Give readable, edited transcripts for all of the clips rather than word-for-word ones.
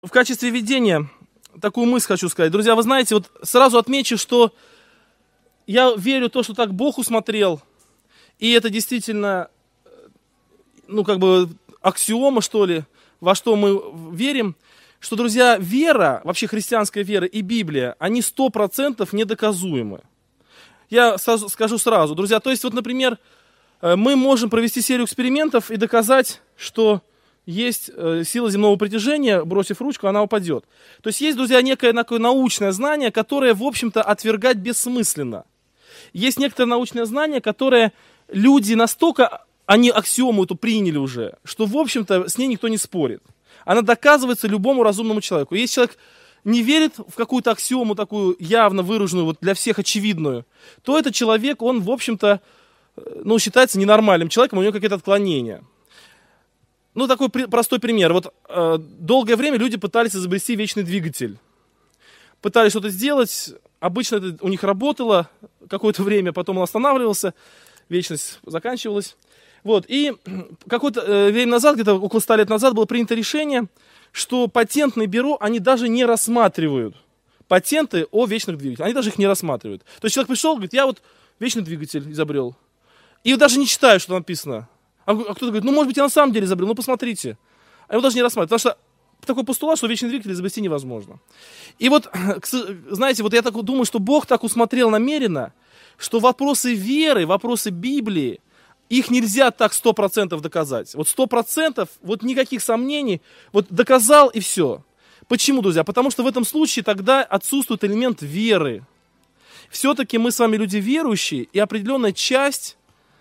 В качестве введения такую мысль хочу сказать. Друзья, вы знаете, вот сразу отмечу, что я верю в то, что так Бог усмотрел, и это действительно, аксиома, что ли, во что мы верим, что, друзья, вера, вообще христианская вера и Библия, они 100% недоказуемы. Я скажу сразу, друзья, то есть, вот, например, мы можем провести серию экспериментов и доказать, что есть сила земного притяжения, бросив ручку, она упадет. То есть есть, друзья, некое научное знание, которое, в общем-то, отвергать бессмысленно. Есть некоторое научное знание, которое люди настолько, они аксиому эту приняли уже, что, в общем-то, с ней никто не спорит. Она доказывается любому разумному человеку. Если человек не верит в какую-то аксиому такую явно выраженную, вот для всех очевидную, то этот человек, он, в общем-то, считается ненормальным человеком, у него какие-то отклонения. Такой простой пример. Вот долгое время люди пытались изобрести вечный двигатель. Пытались что-то сделать, обычно это у них работало какое-то время, потом он останавливался, вечность заканчивалась. Вот. И какое-то время назад, где-то около 100 лет назад, было принято решение, что патентные бюро, они даже не рассматривают патенты о вечных двигателях. Они даже их не рассматривают. То есть человек пришел, говорит, я вот вечный двигатель изобрел. И даже не читаю, что написано. А кто-то говорит, может быть, я на самом деле изобрел, посмотрите. А его даже не рассматривают, потому что такой постулат, что вечный двигатель изобрести невозможно. И вот, знаете, вот я так думаю, что Бог так усмотрел намеренно, что вопросы веры, вопросы Библии, их нельзя так 100% доказать. Вот 100%, вот никаких сомнений, вот доказал и все. Почему, друзья? Потому что в этом случае тогда отсутствует элемент веры. Все-таки мы с вами люди верующие, и определенная часть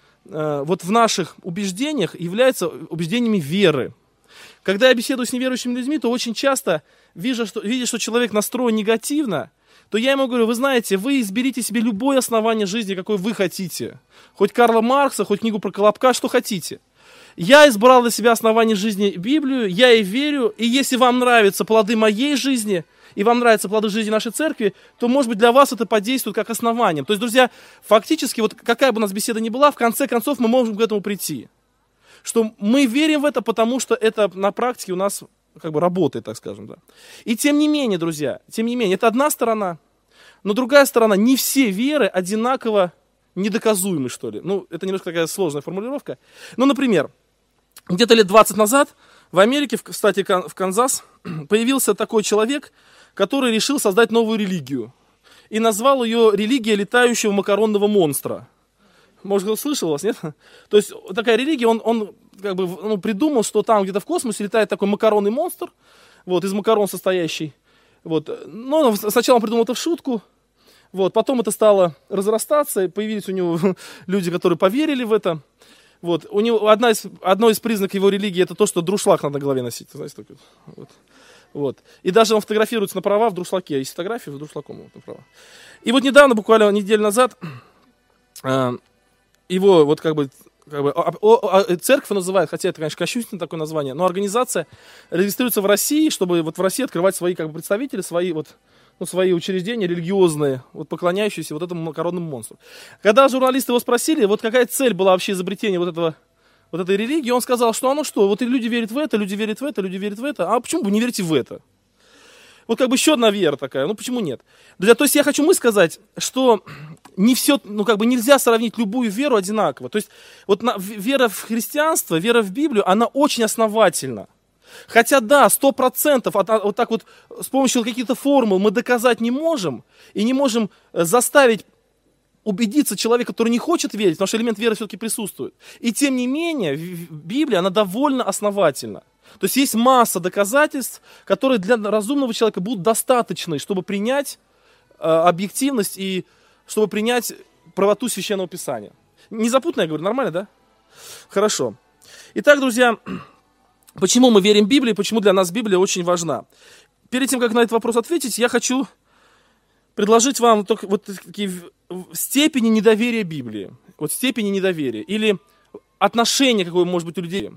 вот в наших убеждениях является убеждениями веры. Когда я беседую с неверующими людьми, то очень часто, видя, что человек настроен негативно, то я ему говорю, вы знаете, вы изберите себе любое основание жизни, какое вы хотите. Хоть Карла Маркса, хоть книгу про Колобка, что хотите. Я избрал для себя основание жизни Библию, я ей верю, и если вам нравятся плоды моей жизни, и вам нравятся плоды жизни нашей церкви, то, может быть, для вас это подействует как основание. То есть, друзья, фактически, вот какая бы у нас беседа ни была, в конце концов мы можем к этому прийти. Что мы верим в это, потому что это на практике у нас работает, так скажем. Да. И тем не менее, друзья, это одна сторона, но другая сторона, не все веры одинаково недоказуемы, что ли. Это немножко такая сложная формулировка. Например, где-то лет 20 назад в Америке, кстати, в Канзас, появился такой человек, который решил создать новую религию. И назвал ее «Религия летающего макаронного монстра». Может, кто слышал вас, нет? То есть такая религия, он придумал, что там где-то в космосе летает такой макаронный монстр, из макарон состоящий. Но сначала он придумал это в шутку, потом это стало разрастаться, и появились у него люди, которые поверили в это. У него одно из признаков его религии это то, что друшлаг надо на голове носить. Знаете, такой. И даже он фотографируется на права в друшлаке. Есть фотографии с друшлаком на права. И недавно, буквально неделю назад, его церковь называют, хотя это, конечно, кощунственное такое название, но организация регистрируется в России, чтобы в России открывать свои представители, свои учреждения религиозные, поклоняющиеся этому макаронному монстру. Когда журналисты его спросили, какая цель была вообще изобретения этой религии, он сказал, что и люди верят в это, люди верят в это, люди верят в это, а почему бы не верите в это? Еще одна вера такая, почему нет? Друзья, то есть я хочу сказать, что не все, нельзя сравнить любую веру одинаково. То есть вера в христианство, вера в Библию, она очень основательна. Хотя да, 100% с помощью каких-то формул мы доказать не можем, и не можем заставить убедиться человека, который не хочет верить, потому что элемент веры все-таки присутствует. И тем не менее, Библия, она довольно основательна. То есть есть масса доказательств, которые для разумного человека будут достаточны, чтобы принять объективность и чтобы принять правоту Священного Писания. Не запутанно я говорю, нормально, да? Хорошо. Итак, друзья, почему мы верим в Библию, почему для нас Библия очень важна? Перед тем, как на этот вопрос ответить, я хочу предложить вам такие степени недоверия Библии. Степени недоверия. Или отношение, какое может быть у людей.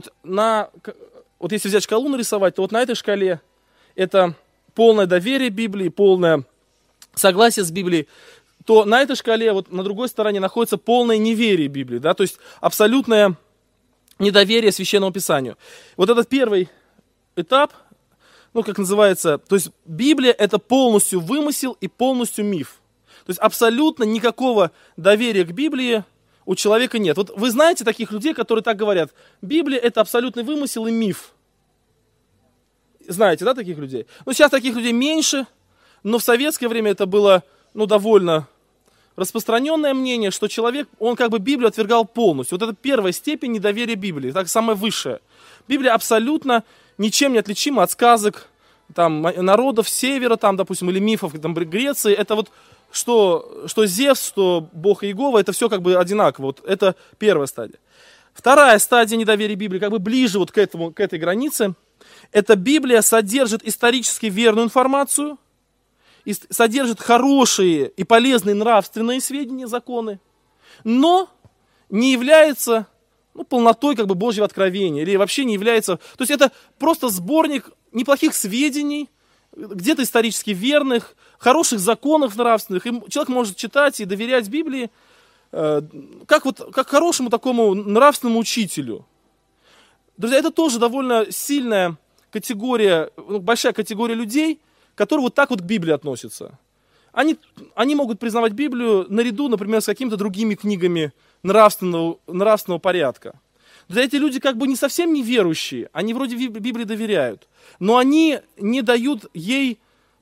Если взять шкалу нарисовать, то на этой шкале это полное доверие Библии, полное согласие с Библией, то на этой шкале, на другой стороне, находится полное неверие Библии, да, то есть абсолютное недоверие Священному Писанию. Этот первый этап как называется, то есть Библия это полностью вымысел и полностью миф. То есть абсолютно никакого доверия к Библии у человека нет. Вот вы знаете таких людей, которые так говорят: Библия это абсолютный вымысел и миф. Знаете, да, таких людей? Сейчас таких людей меньше, но в советское время это было, довольно распространенное мнение, что человек, он как бы Библию отвергал полностью. Вот это первая степень недоверия Библии, так самая высшая. Библия абсолютно ничем не отличима от сказок там, народов севера, там, допустим, или мифов там, Греции. Это вот что Зевс, что Бог Иегова, это все как бы одинаково. Вот это первая стадия. Вторая стадия недоверия Библии, как бы ближе вот к этой границе, это Библия содержит исторически верную информацию, содержит хорошие и полезные нравственные сведения, законы, но не является полнотой как бы Божьего откровения, или вообще не является... То есть это просто сборник неплохих сведений, где-то исторически верных, хороших законов нравственных. И человек может читать и доверять Библии как хорошему такому нравственному учителю. Друзья, это тоже довольно сильная категория, большая категория людей, которые вот так вот к Библии относятся. Они могут признавать Библию наряду, например, с какими-то другими книгами нравственного порядка. Да, эти люди как бы не совсем неверующие, они вроде Библии доверяют, но они не дают ей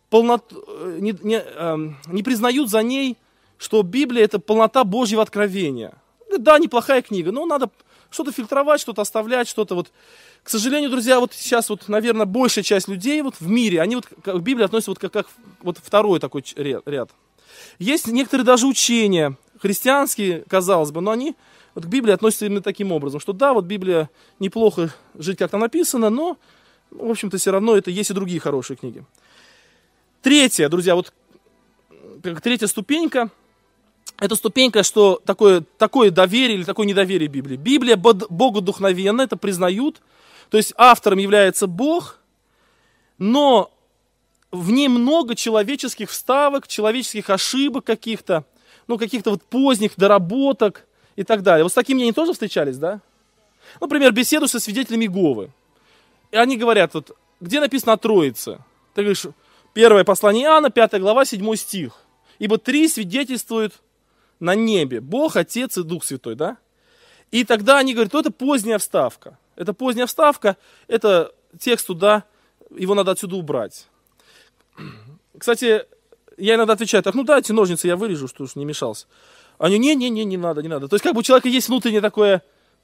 не признают за ней, что Библия это полнота Божьего откровения. Да, неплохая книга, но надо что-то фильтровать, что-то оставлять, что-то вот. К сожалению, друзья, вот сейчас вот, наверное, большая часть людей вот в мире, они вот к Библии относятся вот как вот второй такой ряд. Есть некоторые даже учения христианские, казалось бы, но они вот к Библии относятся именно таким образом, что да, вот Библия неплохо жить, как там написано, но, в общем-то, все равно это есть и другие хорошие книги. Третья, друзья, вот третья ступенька, это ступенька, что такое доверие или такое недоверие Библии. Библия богодухновенна, это признают, то есть автором является Бог, но в ней много человеческих вставок, человеческих ошибок каких-то, каких-то вот поздних доработок и так далее. Вот с такими они тоже встречались, да? Например, беседу со свидетелями Иеговы. И они говорят, вот, где написано о Троице? Ты говоришь, 1 послание Иоанна, 5 глава, 7 стих. Ибо 3 свидетельствуют на небе. Бог, Отец и Дух Святой, да? И тогда они говорят, это поздняя вставка. Это поздняя вставка, это текст туда, его надо отсюда убрать. Кстати, я иногда отвечаю, так, дайте ножницы, я вырежу, что уж не мешался. Они, не надо. То есть, как бы у человека есть внутреннее такое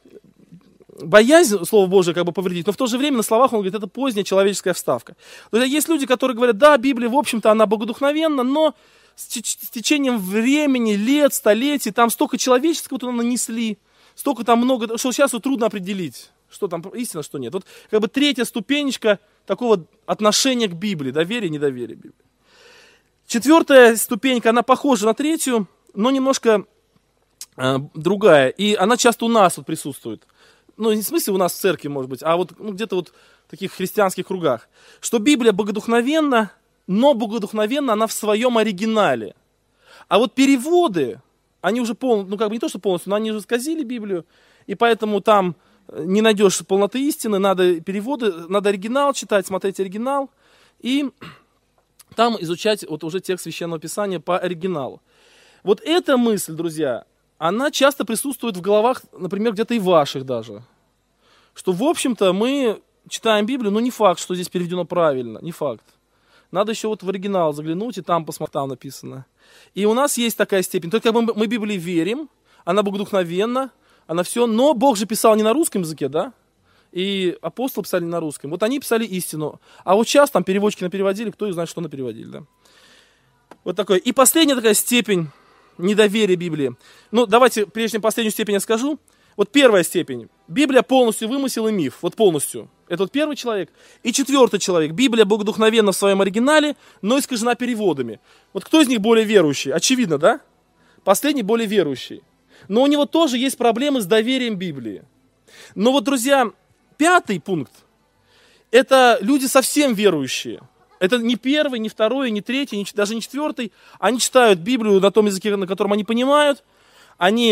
боязнь, Слово Божие, как бы повредить, но в то же время на словах он говорит, это поздняя человеческая вставка. То есть, есть люди, которые говорят, да, Библия, в общем-то, она богодухновенна, но с течением времени, лет, столетий, там столько человеческого туда нанесли, столько там много, что сейчас вот трудно определить, что там истина, что нет. Вот как бы третья ступенечка такого отношения к Библии, доверия, недоверия Библии. Четвертая ступенька, она похожа на третью, но немножко другая. И она часто у нас вот присутствует. Не в смысле у нас в церкви, может быть, а вот где-то вот в таких христианских кругах. Что Библия богодухновенна, но богодухновенна она в своем оригинале. А вот переводы, они уже не то что полностью, но они уже исказили Библию, и поэтому там не найдешь полноты истины, надо переводы, надо оригинал читать, смотреть оригинал, и там изучать вот уже текст Священного Писания по оригиналу. Вот эта мысль, друзья, она часто присутствует в головах, например, где-то и ваших даже. Что, в общем-то, мы читаем Библию, но не факт, что здесь переведено правильно, не факт. Надо еще вот в оригинал заглянуть, и там посмотреть, там написано. И у нас есть такая степень. То есть, как бы мы Библии верим, она богодухновенна, она все, но Бог же писал не на русском языке, да? И апостолы писали не на русском. Вот они писали истину. А вот сейчас там переводчики напереводили, кто их знает, что напереводили, да? Вот такое. И последняя такая степень недоверия Библии. Давайте, прежде чем последнюю степень я скажу. Вот первая степень. Библия полностью вымысел и миф. Вот полностью. Это вот первый человек. И четвертый человек. Библия богодухновенна в своем оригинале, но искажена переводами. Вот кто из них более верующий? Очевидно, да? Последний более верующий. Но у него тоже есть проблемы с доверием Библии. Но вот, друзья, пятый пункт. Это люди совсем верующие. Это не первый, не второй, не третий, даже не четвертый. Они читают Библию на том языке, на котором они понимают. Они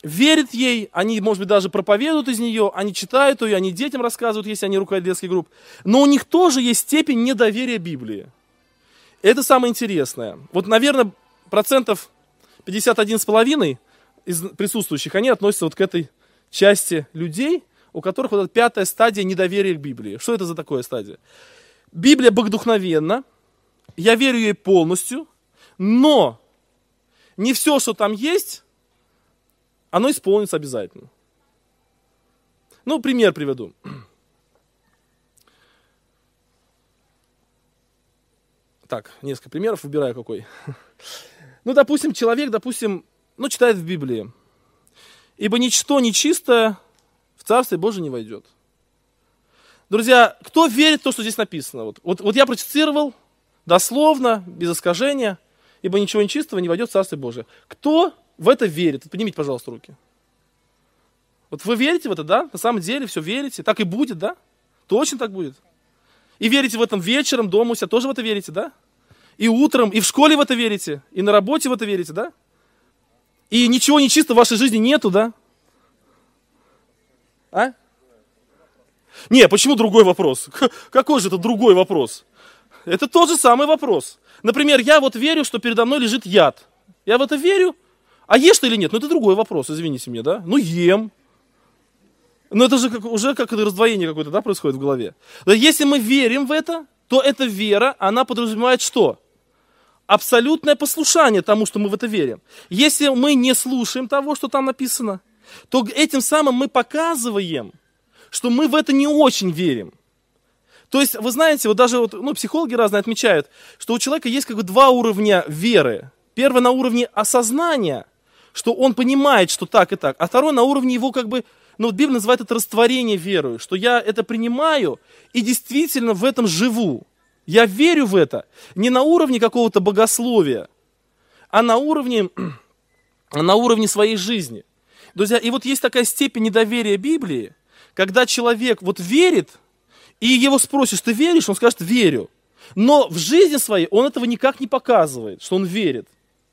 верят ей, они, может быть, даже проповедуют из нее, они читают ее, они детям рассказывают, если они руководят детских групп. Но у них тоже есть степень недоверия Библии. Это самое интересное. Вот, наверное, 51,5% из присутствующих, они относятся вот к этой части людей, у которых вот эта 5-я стадия недоверия к Библии. Что это за такая стадия? Библия богодухновенна, я верю ей полностью, но не все, что там есть, оно исполнится обязательно. Ну, пример приведу. Так, несколько примеров, выбираю какой. Ну, допустим, человек, читает в Библии. «Ибо ничто нечистое в Царствие Божие не войдет». Друзья, кто верит в то, что здесь написано? Вот я процитировал дословно, без искажения. «Ибо ничего нечистого не войдет в Царствие Божие». Кто в это верит? Поднимите, пожалуйста, руки. Вот вы верите в это, да? На самом деле все верите? Так и будет, да? Точно так будет. И верите в этом вечером, дома у себя тоже в это верите, да? И утром, и в школе в это верите, и на работе в это верите, да? И ничего нечистого в вашей жизни нету, да? А? Не, почему другой вопрос? Какой же это другой вопрос? Это тот же самый вопрос. Например, я вот верю, что передо мной лежит яд. Я в это верю. А ешь ты или нет? Ну, это другой вопрос, извините меня, да? Ну, ем. Но это же уже как раздвоение какое-то, да, происходит в голове. Но если мы верим в это, то эта вера, она подразумевает что? Абсолютное послушание тому, что мы в это верим. Если мы не слушаем того, что там написано, то этим самым мы показываем, что мы в это не очень верим. То есть, вы знаете, вот даже психологи разные отмечают, что у человека есть как бы 2 уровня веры. Первый на уровне осознания, что он понимает, что так и так, а второй на уровне его как бы, Библия называет это растворение верою, что я это принимаю и действительно в этом живу. Я верю в это не на уровне какого-то богословия, а на уровне своей жизни. Друзья, и вот есть такая степень недоверия Библии, когда человек вот верит, и его спросишь, ты веришь? Он скажет, верю. Но в жизни своей он этого никак не показывает, что он верит.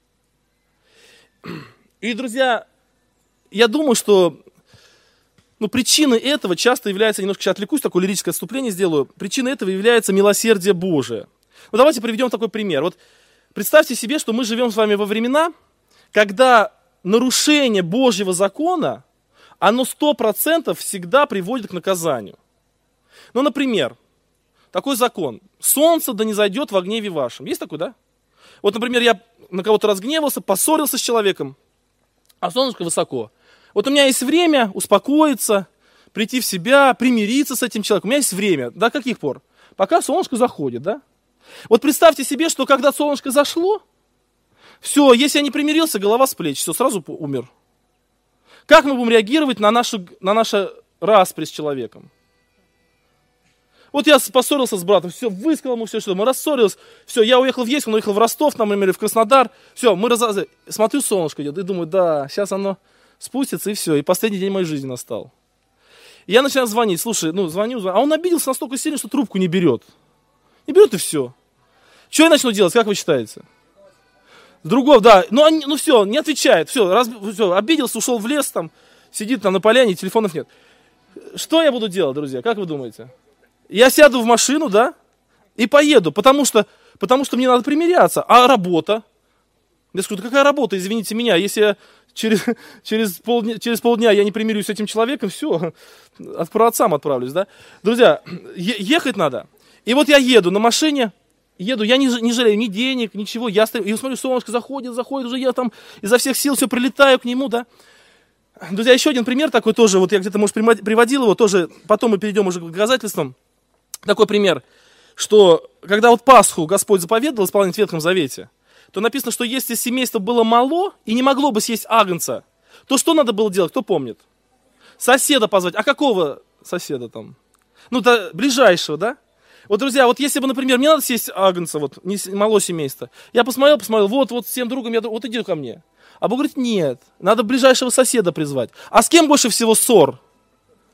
И, друзья, я думаю, что причиной этого часто является, немножко сейчас отвлекусь, такое лирическое отступление сделаю, причиной этого является милосердие Божие. Давайте приведем такой пример. Вот представьте себе, что мы живем с вами во времена, когда нарушение Божьего закона, оно 100% всегда приводит к наказанию. Например, такой закон. Солнце да не зайдет во гневе вашем. Есть такой, да? Вот, например, я на кого-то разгневался, поссорился с человеком, а солнышко высоко. Вот у меня есть время успокоиться, прийти в себя, примириться с этим человеком. У меня есть время. До каких пор? Пока солнышко заходит, да? Вот представьте себе, что когда солнышко зашло, все, если я не примирился, голова с плеч, все, сразу умер. Как мы будем реагировать на наше распри с человеком? Вот я поссорился с братом, все, высказал ему все, что мы рассорились, все, я уехал в Ейск, он уехал в Ростов, например, в Краснодар, все, смотрю, солнышко идет, и думаю, да, сейчас оно спустится, и все, и последний день моей жизни настал. И я начинаю звонить, слушай, звоню, а он обиделся настолько сильно, что трубку не берет. Не берет, и все. Что я начну делать, как вы считаете? Другого, да, все, не отвечает, все, обиделся, ушел в лес, там, сидит там на поляне, телефонов нет. Что я буду делать, друзья, как вы думаете? Я сяду в машину, да, и поеду, потому что мне надо примиряться. А работа? Я скажу, какая работа, извините меня, если я через полдня я не примирюсь с этим человеком, все, к праотцам отправлюсь, да. Друзья, ехать надо. И вот я еду на машине, я не жалею ни денег, ничего, я стою, и смотрю, солнышко заходит, уже я там изо всех сил все прилетаю к нему, да. Друзья, еще один пример такой тоже, вот я где-то, может, приводил его, тоже, потом мы перейдем уже к доказательствам. Такой пример, что когда вот Пасху Господь заповедовал исполнять в Ветхом Завете, то написано, что если семейство было мало и не могло бы съесть агнца, то что надо было делать, кто помнит? Соседа позвать. А какого соседа там? Ближайшего, да? Вот, друзья, вот если бы, например, мне надо съесть агнца, вот, мало семейство, я посмотрел, вот всем другом, вот иди ко мне. А Бог говорит, нет, надо ближайшего соседа призвать. А с кем больше всего ссор?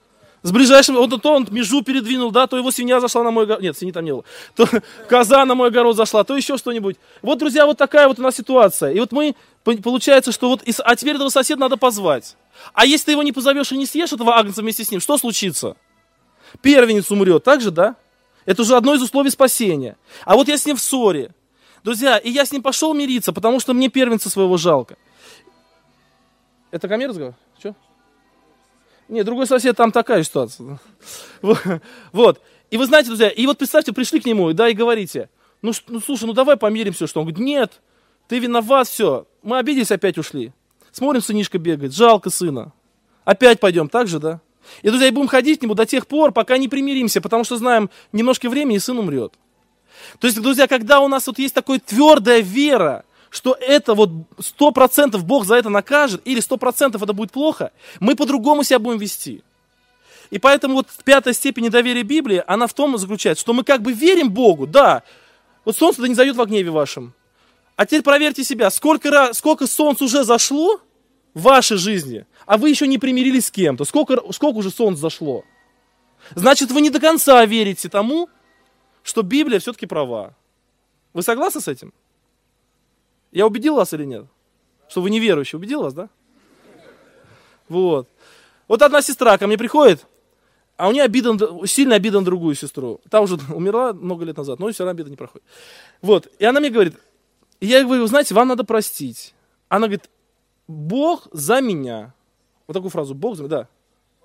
С ближайшим, вот то он межу передвинул, да, то его свинья зашла на мой огород, нет, свиньи там не было, то коза на мой огород зашла, то еще что-нибудь. Вот, друзья, вот такая вот у нас ситуация. И вот мы, получается, что вот, а теперь этого соседа надо позвать. А если ты его не позовешь и не съешь, этого агнца вместе с ним, что случится? Первенец умрет, так же, да? Это уже одно из условий спасения. А вот я с ним в ссоре. Друзья, и я с ним пошел мириться, потому что мне первенца своего жалко. Это ко мне разговор? Что? Нет, другой сосед, там такая ситуация. Вот. И вы знаете, друзья, и вот представьте, пришли к нему, да, и говорите, ну слушай, ну давай помиримся, что? Он говорит, нет, ты виноват, все. Мы обиделись, опять ушли. Смотрим, сынишка бегает, жалко сына. Опять пойдем, так же, да? И, друзья, и будем ходить к нему до тех пор, пока не примиримся, потому что знаем, немножко времени, и сын умрет. То есть, друзья, когда у нас вот есть такая твердая вера, что это вот 100% Бог за это накажет, или 100% это будет плохо, мы по-другому себя будем вести. И поэтому вот 5-я степень недоверия Библии, она в том заключается, что мы как бы верим Богу, да, вот солнце да не зайдет во гневе вашем. А теперь проверьте себя, сколько солнц уже зашло в вашей жизни, а вы еще не примирились с кем-то, сколько уже солнц зашло. Значит, вы не до конца верите тому, что Библия все-таки права. Вы согласны с этим? Я убедил вас или нет? Что вы неверующие, убедил вас, да? Вот. Вот одна сестра ко мне приходит, а у нее сильная обида на другую сестру. Та уже умерла много лет назад, но все равно обида не проходит. Вот. И она мне говорит, я говорю, знаете, вам надо простить. Она говорит, Бог за меня. Вот такую фразу, Бог за меня, да.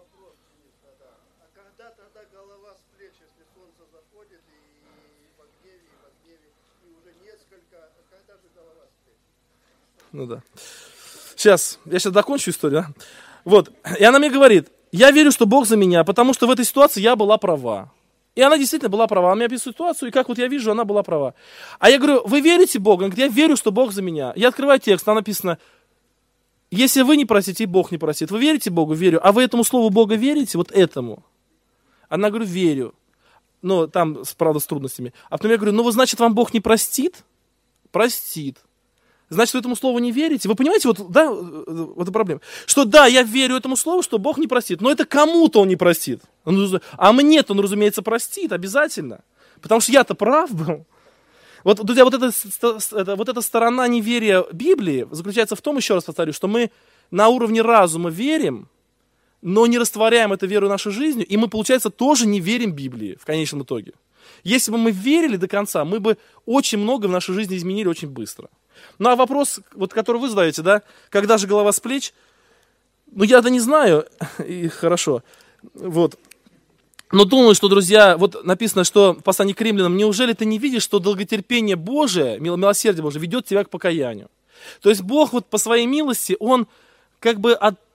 Ну да. Я сейчас докончу историю. Да? Вот. И она мне говорит, я верю, что Бог за меня, потому что в этой ситуации я была права. И она действительно была права. Она мне описывает ситуацию, и как вот я вижу, она была права. А я говорю, вы верите Богу? Она говорит, я верю, что Бог за меня. Я открываю текст, там написано, если вы не простите, и Бог не простит. Вы верите Богу? Верю. А вы этому слову Бога верите? Вот этому? Она говорит, верю. Ну, там, правда, с трудностями. А потом я говорю, ну, значит, вам Бог не простит? Простит. Значит, вы этому слову не верите? Вы понимаете, вот, да, вот эта проблема. Что да, я верю этому слову, что Бог не простит, но это кому-то Он не простит. А мне-то Он, разумеется, простит обязательно. Потому что я-то прав был. Вот, друзья, вот эта сторона неверия Библии заключается в том, еще раз повторю, что мы на уровне разума верим, но не растворяем эту веру нашей жизнью, и мы, получается, тоже не верим Библии в конечном итоге. Если бы мы верили до конца, мы бы очень много в нашей жизни изменили очень быстро. Ну а вопрос, вот, который вы задаете, да, когда же голова с плеч? Ну я-то не знаю, и хорошо, вот. Но думаю, что, друзья, вот написано, что в послании к римлянам, неужели ты не видишь, что долготерпение Божие, милосердие Божие ведет тебя к покаянию? То есть Бог вот по своей милости, Он как бы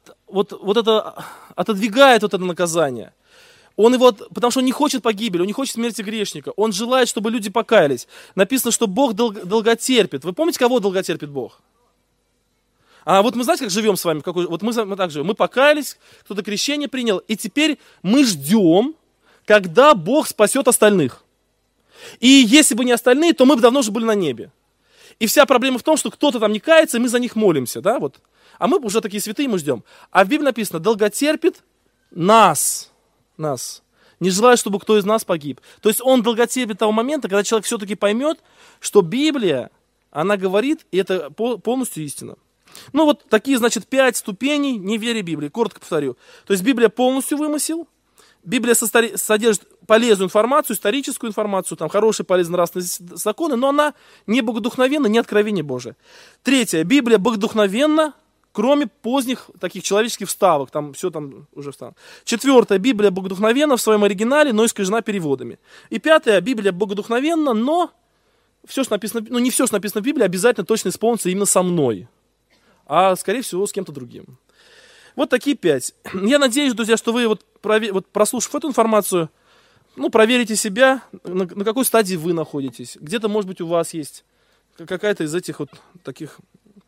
отодвигает вот это наказание. Он его, потому что он не хочет погибели, он не хочет смерти грешника. Он желает, чтобы люди покаялись. Написано, что Бог долготерпит. Вы помните, кого долготерпит Бог? А вот мы знаете, как живем с вами? Вот мы так живем. Мы покаялись, кто-то крещение принял, и теперь мы ждем, когда Бог спасет остальных. И если бы не остальные, то мы бы давно уже были на небе. И вся проблема в том, что кто-то там не кается, и мы за них молимся. Да? Вот. А мы уже такие святые, мы ждем. А в Библии написано, долготерпит нас, не желая, чтобы кто из нас погиб. То есть он долготерпит того момента, когда человек все-таки поймет, что Библия, она говорит, и это полностью истина. Ну вот такие, значит, 5 ступеней неверия Библии. Коротко повторю. То есть Библия полностью вымысел. Библия содержит полезную информацию, историческую информацию, там хорошие, полезные нравственные законы, но она не богодухновенна, не откровение Божие. 3. Библия богодухновенна, кроме поздних таких человеческих вставок, там все там уже вставлено. 4. Библия богодухновенна в своем оригинале, но искажена переводами. И 5. Библия богодухновенна, но все, что написано, не все, что написано в Библии, обязательно точно исполнится именно со мной, а скорее всего с кем-то другим. Вот такие 5. Я надеюсь, друзья, что вы прослушав эту информацию, проверите себя, на какой стадии вы находитесь. Где-то, может быть, у вас есть какая-то из этих вот таких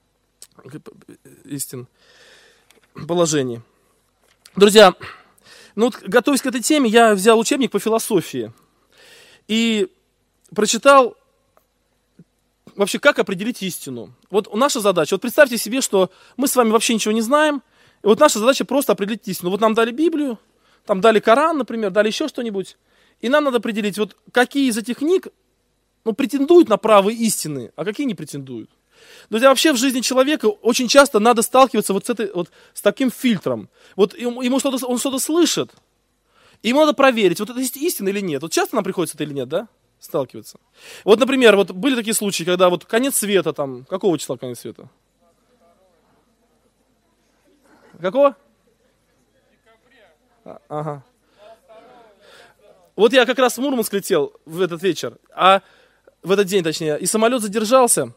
истин, положений. Друзья, готовясь к этой теме, я взял учебник по философии и прочитал вообще, как определить истину. Вот наша задача, вот представьте себе, что мы с вами вообще ничего не знаем, и вот наша задача просто определить истину. Вот нам дали Библию, там дали Коран, например, дали еще что-нибудь, и нам надо определить, вот какие из этих книг, ну, претендуют на право истины, а какие не претендуют. Друзья, вообще в жизни человека очень часто надо сталкиваться вот с таким фильтром. Вот ему он что-то слышит, и ему надо проверить, вот это истина или нет. Вот часто нам приходится это или нет, да, сталкиваться. Вот, например, вот были такие случаи, когда вот конец света, там, какого числа конец света? Какого? Ага. Вот я как раз в Мурманск летел в этот вечер, в этот день точнее, и самолет задержался.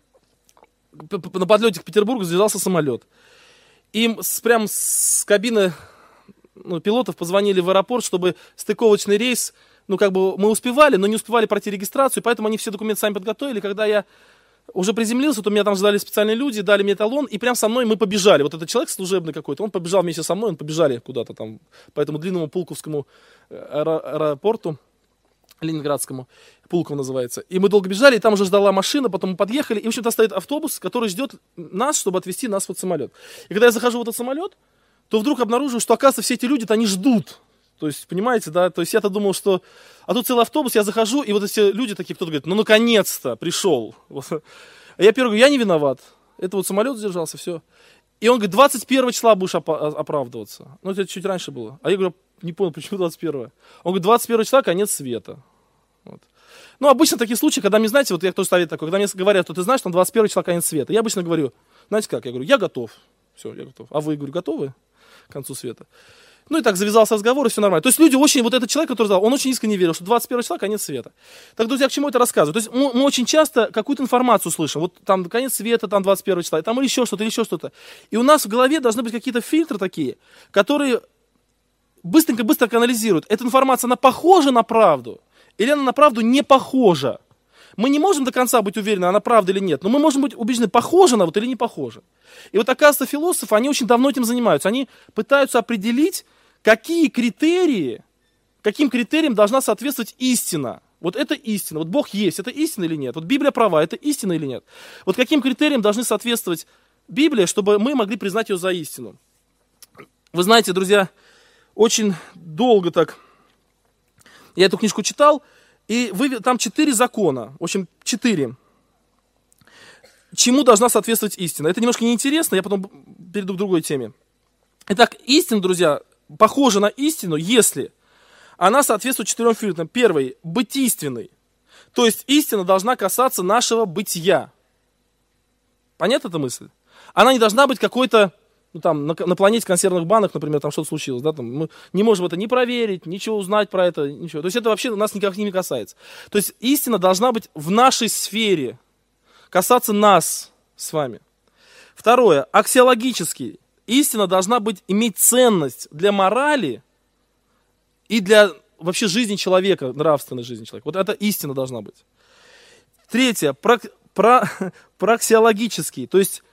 На подлете к Петербургу задержался самолет. Им прям с кабины пилотов позвонили в аэропорт, чтобы стыковочный рейс, мы успевали, но не успевали пройти регистрацию, поэтому они все документы сами подготовили. Когда я уже приземлился, то меня там ждали специальные люди, дали мне талон, и прям со мной мы побежали. Вот этот человек служебный какой-то, он побежал вместе со мной, побежали куда-то там по этому длинному Пулковскому аэропорту, Ленинградскому, Пулково называется. И мы долго бежали, и там уже ждала машина, потом мы подъехали, и, в общем-то, стоит автобус, который ждет нас, чтобы отвезти нас в самолет. И когда я захожу в этот самолет, то вдруг обнаруживаю, что, оказывается, все эти люди-то, они ждут. То есть, понимаете, да, то есть я-то думал, что... А тут целый автобус, я захожу, и вот эти люди такие, кто-то говорит, ну, наконец-то пришел. Вот. А я первый говорю, я не виноват. Это вот самолет задержался, все. И он говорит, 21 числа будешь оправдываться. Ну, это чуть раньше было. А я говорю, не понял, почему 21? Он говорит, 21 числа конец света. Вот. Ну, обычно такие случаи, когда мне, знаете, вот я тоже совет такой, когда мне говорят, что ты знаешь, что 21 числа конец света. Я обычно говорю, знаете как, я говорю, я готов. Все, я готов. А вы, говорю, готовы к концу света? Ну и так завязался разговор, и все нормально. То есть люди очень, вот этот человек, который сказал, он очень искренне верил, что 21 числа конец света. Так, друзья, к чему это рассказываю? То есть мы очень часто какую-то информацию слышим. Вот там конец света, там 21 числа, там или еще что-то, или еще что-то. И у нас в голове должны быть какие-то фильтры такие, которые быстренько анализируют. Эта информация, она похожа на правду? Или она на правду не похожа? Мы не можем до конца быть уверены, она правда или нет, но мы можем быть убеждены, похожа она вот или не похожа. И вот, оказывается, философы, они очень давно этим занимаются. Они пытаются определить, каким критериям должна соответствовать истина. Вот это истина, вот Бог есть, это истина или нет? Вот Библия права, это истина или нет? Вот каким критериям должны соответствовать Библия, чтобы мы могли признать ее за истину? Вы знаете, друзья, очень долго так я эту книжку читал, и там 4 закона, в общем, 4. Чему должна соответствовать истина? Это немножко неинтересно, я потом перейду к другой теме. Итак, истина, друзья, похожа на истину, если она соответствует 4 фильтрам. Первый – бытийственный. То есть истина должна касаться нашего бытия. Понятна эта мысль? Она не должна быть какой-то, на планете консервных банок, например, там что-то случилось. Да, там, мы не можем это ни проверить, ничего узнать про это, ничего. То есть это вообще нас никак не касается. То есть истина должна быть в нашей сфере, касаться нас с вами. Второе, аксиологический. Истина должна иметь ценность для морали и для вообще жизни человека, нравственной жизни человека. Вот это истина должна быть. Третье, праксиологический, то есть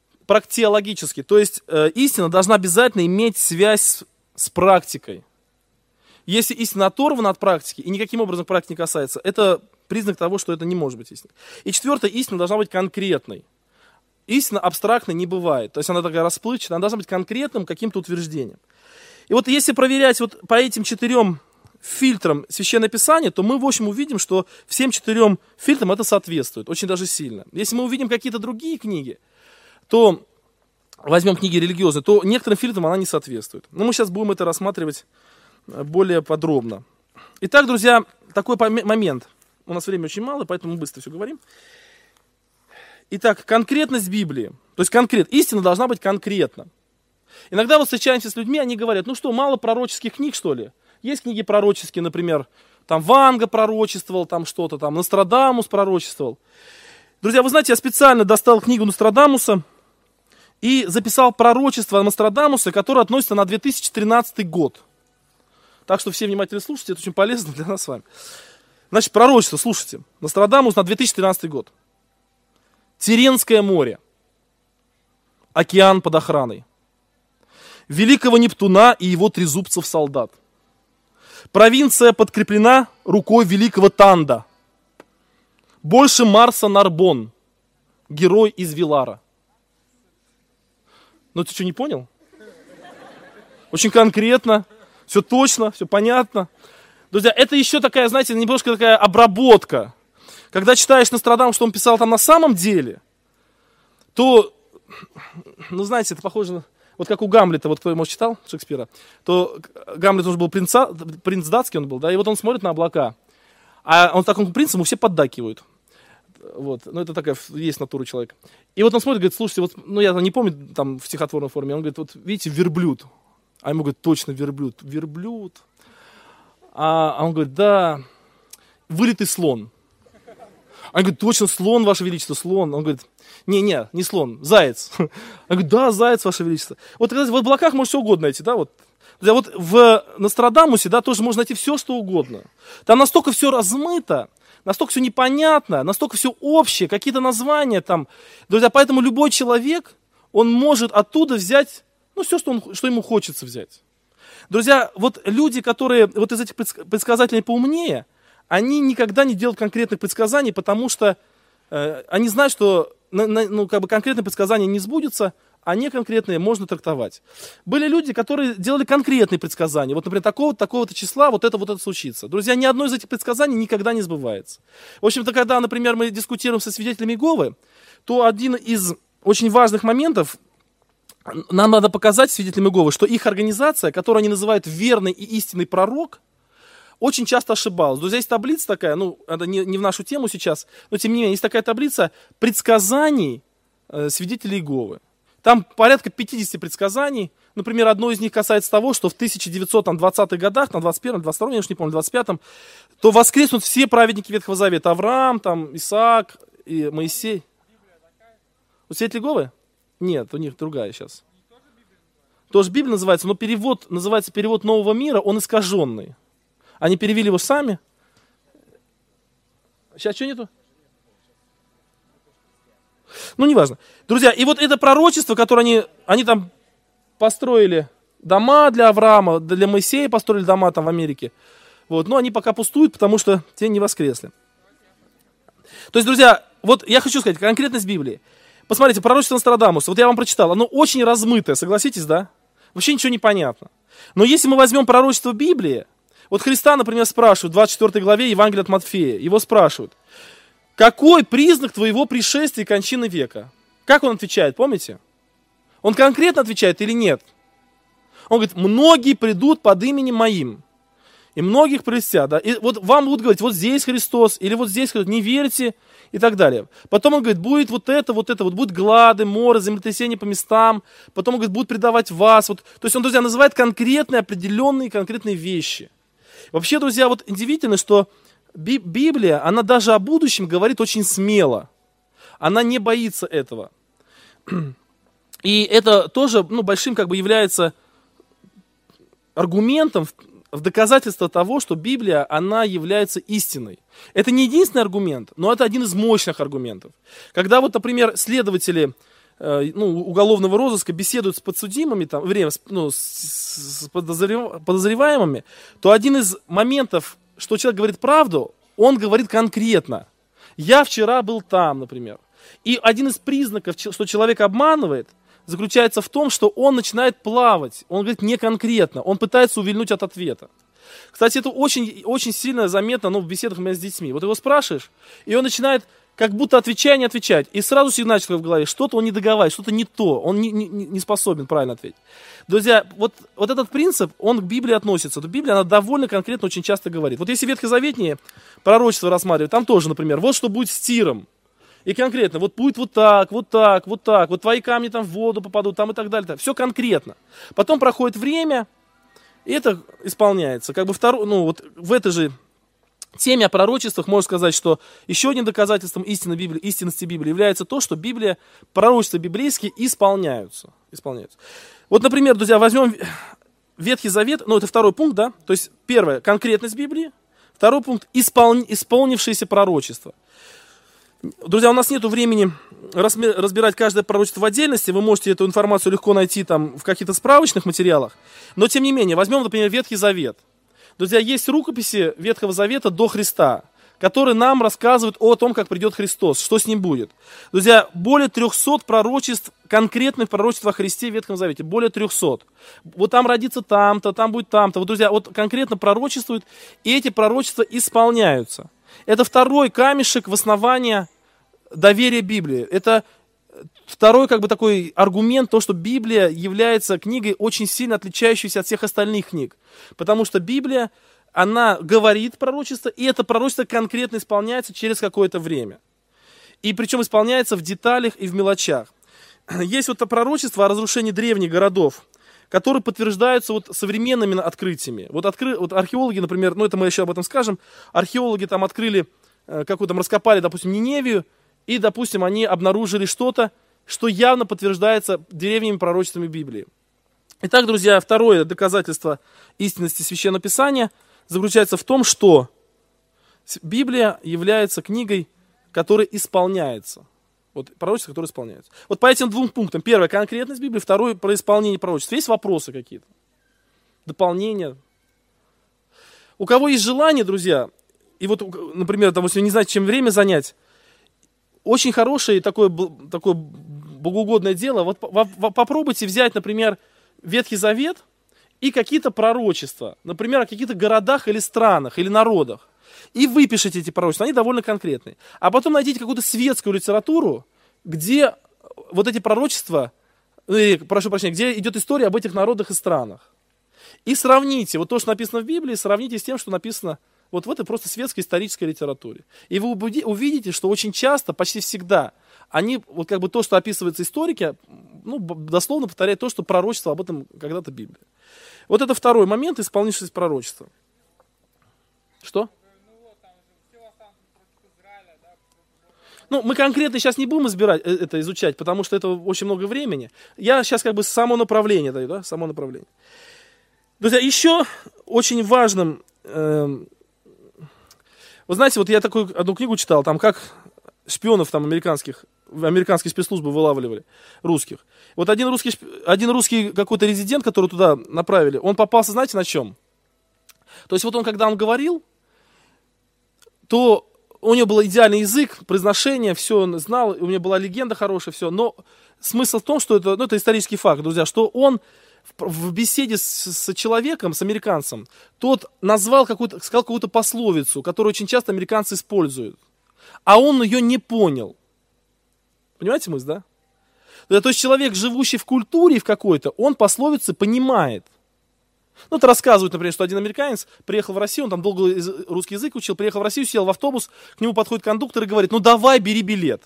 истина должна обязательно иметь связь с практикой. Если истина оторвана от практики и никаким образом практики не касается, это признак того, что это не может быть истиной. И четвертое, истина должна быть конкретной. Истина абстрактной не бывает. То есть она такая расплывчатая, она должна быть конкретным каким-то утверждением. И вот если проверять вот по этим 4 фильтрам Священное Писание, то мы, в общем, увидим, что всем 4 фильтрам это соответствует, очень даже сильно. Если мы увидим какие-то другие книги, то возьмем книги религиозные, то некоторым фильтрам она не соответствует. Но мы сейчас будем это рассматривать более подробно. Итак, друзья, такой момент. У нас времени очень мало, поэтому мы быстро все говорим. Итак, конкретность Библии. То есть истина должна быть конкретна. Иногда вот встречаемся с людьми, они говорят, ну что, мало пророческих книг, что ли? Есть книги пророческие, например, там Ванга пророчествовал, там что-то, там Нострадамус пророчествовал. Друзья, вы знаете, я специально достал книгу Нострадамуса и записал пророчество Нострадамуса, которое относится на 2013 год. Так что все внимательно слушайте, это очень полезно для нас с вами. Значит, пророчество, слушайте. Нострадамус на 2013 год. Тиренское море. Океан под охраной. Великого Нептуна и его трезубцев солдат. Провинция подкреплена рукой великого Танда. Больше Марса Нарбон. Герой из Вилара. Ну ты что, не понял? Очень конкретно. все точно, все понятно. Друзья, это еще такая, знаете, немножко такая обработка. Когда читаешь Нострадамуса, что он писал там на самом деле, то, ну, знаете, это похоже на... Вот как у Гамлета, вот кто его читал, Шекспира, то Гамлет уже был принц датский он был, да, и вот он смотрит на облака, а он такому принцу ему все поддакивают. Вот, ну это такая, есть натура человека. И вот он смотрит, говорит, слушайте, вот, ну я не помню там в стихотворной форме, он говорит, вот видите, верблюд. А ему говорит, точно верблюд. А он говорит, да, вылитый слон. А он говорит, точно слон, ваше величество, слон. Он говорит, не слон, заяц. Он говорит, да, заяц, ваше величество. Вот в облаках можно все угодно найти, да, вот. Вот в Нострадамусе, да, тоже можно найти все, что угодно. Там настолько все размыто, настолько все непонятно, настолько все общее, какие-то названия там. Друзья, поэтому любой человек, он может оттуда взять, ну, все, что ему хочется взять. Друзья, вот люди, которые вот из этих предсказателей поумнее, они никогда не делают конкретных предсказаний, потому что они знают, что ну, как бы конкретные предсказания не сбудутся, а неконкретные можно трактовать. Были люди, которые делали конкретные предсказания. Вот, например, такого-то числа вот это случится. Друзья, ни одно из этих предсказаний никогда не сбывается. В общем-то, когда, например, мы дискутируем со свидетелями Иеговы, то один из очень важных моментов, нам надо показать свидетелям Иеговы, что их организация, которую они называют верный и истинный пророк, очень часто ошибалась. Друзья, есть таблица такая, ну, это не в нашу тему сейчас, но тем не менее, есть такая таблица предсказаний свидетелей Иеговы. Там порядка 50 предсказаний. Например, одно из них касается того, что в 1920-х годах, на 21-м, 22-м, я уж не помню, 25-м, то воскреснут все праведники Ветхого Завета. Авраам, там, Исаак и Моисей. У свидетелей Иеговы? Нет, у них другая сейчас. Тоже Библия называется, но перевод называется перевод Нового мира, он искаженный. Они перевели его сами. Сейчас что нету? Ну, неважно. Друзья, и вот это пророчество, которое они там построили дома для Авраама, для Моисея построили дома там в Америке. Вот, но они пока пустуют, потому что те не воскресли. То есть, друзья, вот я хочу сказать, конкретность Библии. Посмотрите, пророчество Нострадамуса, вот я вам прочитал, оно очень размытое, согласитесь, да? Вообще ничего не понятно. Но если мы возьмем пророчество Библии, вот Христа, например, спрашивают в 24 главе Евангелия от Матфея, его спрашивают, какой признак твоего пришествия и кончины века? Как он отвечает, помните? Он конкретно отвечает или нет? Он говорит, многие придут под именем моим, и многих прельстят. Да? И вот вам будут говорить, вот здесь Христос, или вот здесь Христос, не верьте, и так далее. Потом он говорит, будет вот это, вот будут глады, моры, землетрясения по местам, потом он говорит, будут предавать вас. Вот. То есть он, друзья, называет конкретные, определенные, конкретные вещи. Вообще, друзья, вот удивительно, что Библия, она даже о будущем говорит очень смело. Она не боится этого. И это тоже большим является аргументом в доказательство того, что Библия, она является истиной. Это не единственный аргумент, но это один из мощных аргументов. Когда вот, например, следователи уголовного розыска беседуют с подсудимыми, с подозреваемыми, то один из моментов, что человек говорит правду, он говорит конкретно. Я вчера был там, например. И один из признаков, что человек обманывает, заключается в том, что он начинает плавать. Он говорит не конкретно, он пытается увильнуть от ответа. Кстати, это очень, очень сильно заметно в беседах с детьми. Вот его спрашиваешь, и он начинает как будто отвечая, не отвечать. И сразу сигналит в голове, что-то он не договаривает, что-то не то, он не способен правильно ответить. Друзья, вот этот принцип, он к Библии относится. Библия, она довольно конкретно очень часто говорит. Вот если ветхозаветние пророчества рассматривать, там тоже, например, вот что будет с Тиром. И конкретно, вот будет вот так, вот так, вот так, вот твои камни там в воду попадут, там и так далее. Все конкретно. Потом проходит время, и это исполняется. В этой же теме о пророчествах можно сказать, что еще одним доказательством истинности Библии является то, что пророчества библейские исполняются. Вот, например, друзья, возьмем Ветхий Завет, это второй пункт, да? То есть, первое, конкретность Библии, второй пункт, исполнившееся пророчество. Друзья, у нас нет времени разбирать каждое пророчество в отдельности, вы можете эту информацию легко найти в каких-то справочных материалах, но тем не менее, возьмем, например, Ветхий Завет. Друзья, есть рукописи Ветхого Завета до Христа, которые нам рассказывают о том, как придет Христос, что с ним будет. Друзья, более 300 пророчеств, конкретных пророчеств о Христе в Ветхом Завете, более 300. Вот там родится там-то, там будет там-то. Вот, друзья, вот конкретно пророчествуют, и эти пророчества исполняются. Это второй камешек в основании доверия Библии. Это второй такой аргумент, то, что Библия является книгой, очень сильно отличающейся от всех остальных книг. Потому что Библия, она говорит пророчество, и это пророчество конкретно исполняется через какое-то время. И причем исполняется в деталях и в мелочах. Есть вот пророчество о разрушении древних городов, которые подтверждаются современными открытиями. Вот археологи, например, это мы еще об этом скажем, археологи там открыли, раскопали, допустим, Ниневию, и, допустим, они обнаружили что-то, что явно подтверждается древними пророчествами Библии. Итак, друзья, второе доказательство истинности Священного Писания заключается в том, что Библия является книгой, которая исполняется. Пророчество, которое исполняется. По этим двум пунктам. Первое, конкретность Библии. Второе, про исполнение пророчества. Есть вопросы какие-то? Дополнения? У кого есть желание, друзья, и например, если не знаете, чем время занять, очень хорошее такое богоугодное дело. Попробуйте взять, например, Ветхий Завет и какие-то пророчества, например, о каких-то городах или странах, или народах, и выпишите эти пророчества, они довольно конкретные. А потом найдите какую-то светскую литературу, где эти пророчества, где идет история об этих народах и странах. И сравните то, что написано в Библии, сравните с тем, что написано в этой просто светской исторической литературе. И вы увидите, что очень часто, почти всегда, они, то, что описывается историки, дословно повторяют то, что пророчество об этом когда-то Библия. Это второй момент, исполнившись пророчества. Что? Мы конкретно сейчас не будем изучать, потому что это очень много времени. Я сейчас само направление даю, да, само направление. Друзья, еще очень важным, вы знаете, я такую одну книгу читал, там как шпионов американские спецслужбы вылавливали, русских. Один русский какой-то резидент, который туда направили, он попался, знаете, на чем? То есть когда он говорил, то у него был идеальный язык, произношение, все он знал, у него была легенда хорошая, все. Но смысл в том, что это исторический факт, друзья, что он в беседе с человеком, с американцем, тот сказал какую-то пословицу, которую очень часто американцы используют, а он ее не понял. Понимаете мысль, да? То есть человек, живущий в культуре в какой-то, он пословицы понимает. Это рассказывают, например, что один американец приехал в Россию, он там долго русский язык учил, приехал в Россию, сел в автобус, к нему подходит кондуктор и говорит: давай, бери билет.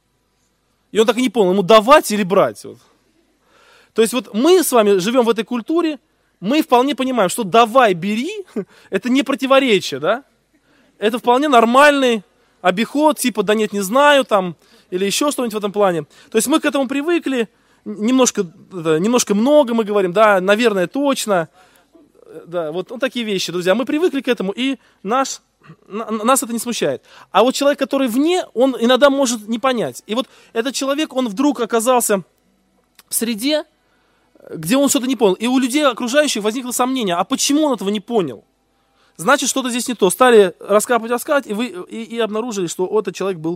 И он так и не понял, ему давать или брать. То есть мы с вами живем в этой культуре, мы вполне понимаем, что давай, бери, это не противоречие, да? Это вполне нормальный обиход, типа да нет, не знаю, там, или еще что-нибудь в этом плане. То есть мы к этому привыкли, немножко много мы говорим, да, наверное, точно. Да, такие вещи, друзья. Мы привыкли к этому, и нас это не смущает. А человек, который вне, он иногда может не понять. И этот человек, он вдруг оказался в среде, где он что-то не понял. И у людей окружающих возникло сомнение, а почему он этого не понял? Значит, что-то здесь не то. Стали раскапывать, и обнаружили, что этот человек был,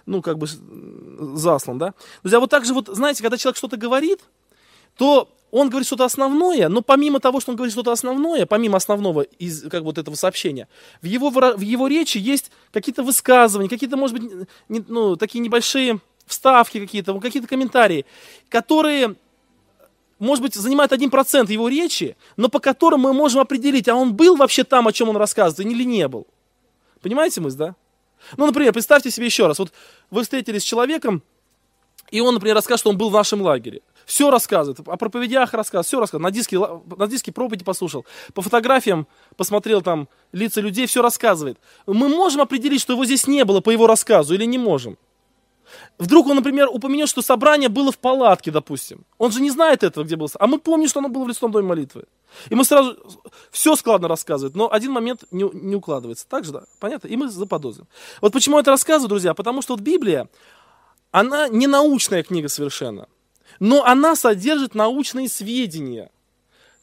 заслан, да. Друзья, также, знаете, когда человек что-то говорит, то он говорит что-то основное, но помимо того, что он говорит что-то основное, помимо основного из этого сообщения, в его речи есть какие-то высказывания, какие-то, может быть, такие небольшие вставки какие-то комментарии, которые, может быть, занимают 1% его речи, но по которым мы можем определить, а он был вообще там, о чем он рассказывает, или не был. Понимаете мысль, да? Например, представьте себе еще раз, вы встретились с человеком, и он, например, расскажет, что он был в нашем лагере. Все рассказывает, о проповедях рассказывает, все рассказывает, на диске проповеди послушал, по фотографиям посмотрел там лица людей, все рассказывает. Мы можем определить, что его здесь не было по его рассказу, или не можем? Вдруг он, например, упомянет, что собрание было в палатке, допустим. Он же не знает этого, где было. А мы помним, что оно было в лесном доме молитвы. И мы сразу все складно рассказывает, но один момент не укладывается. Так же, да? Понятно? И мы заподозрим. Почему я это рассказываю, друзья? Потому что Библия, она не научная книга совершенно. Но она содержит научные сведения.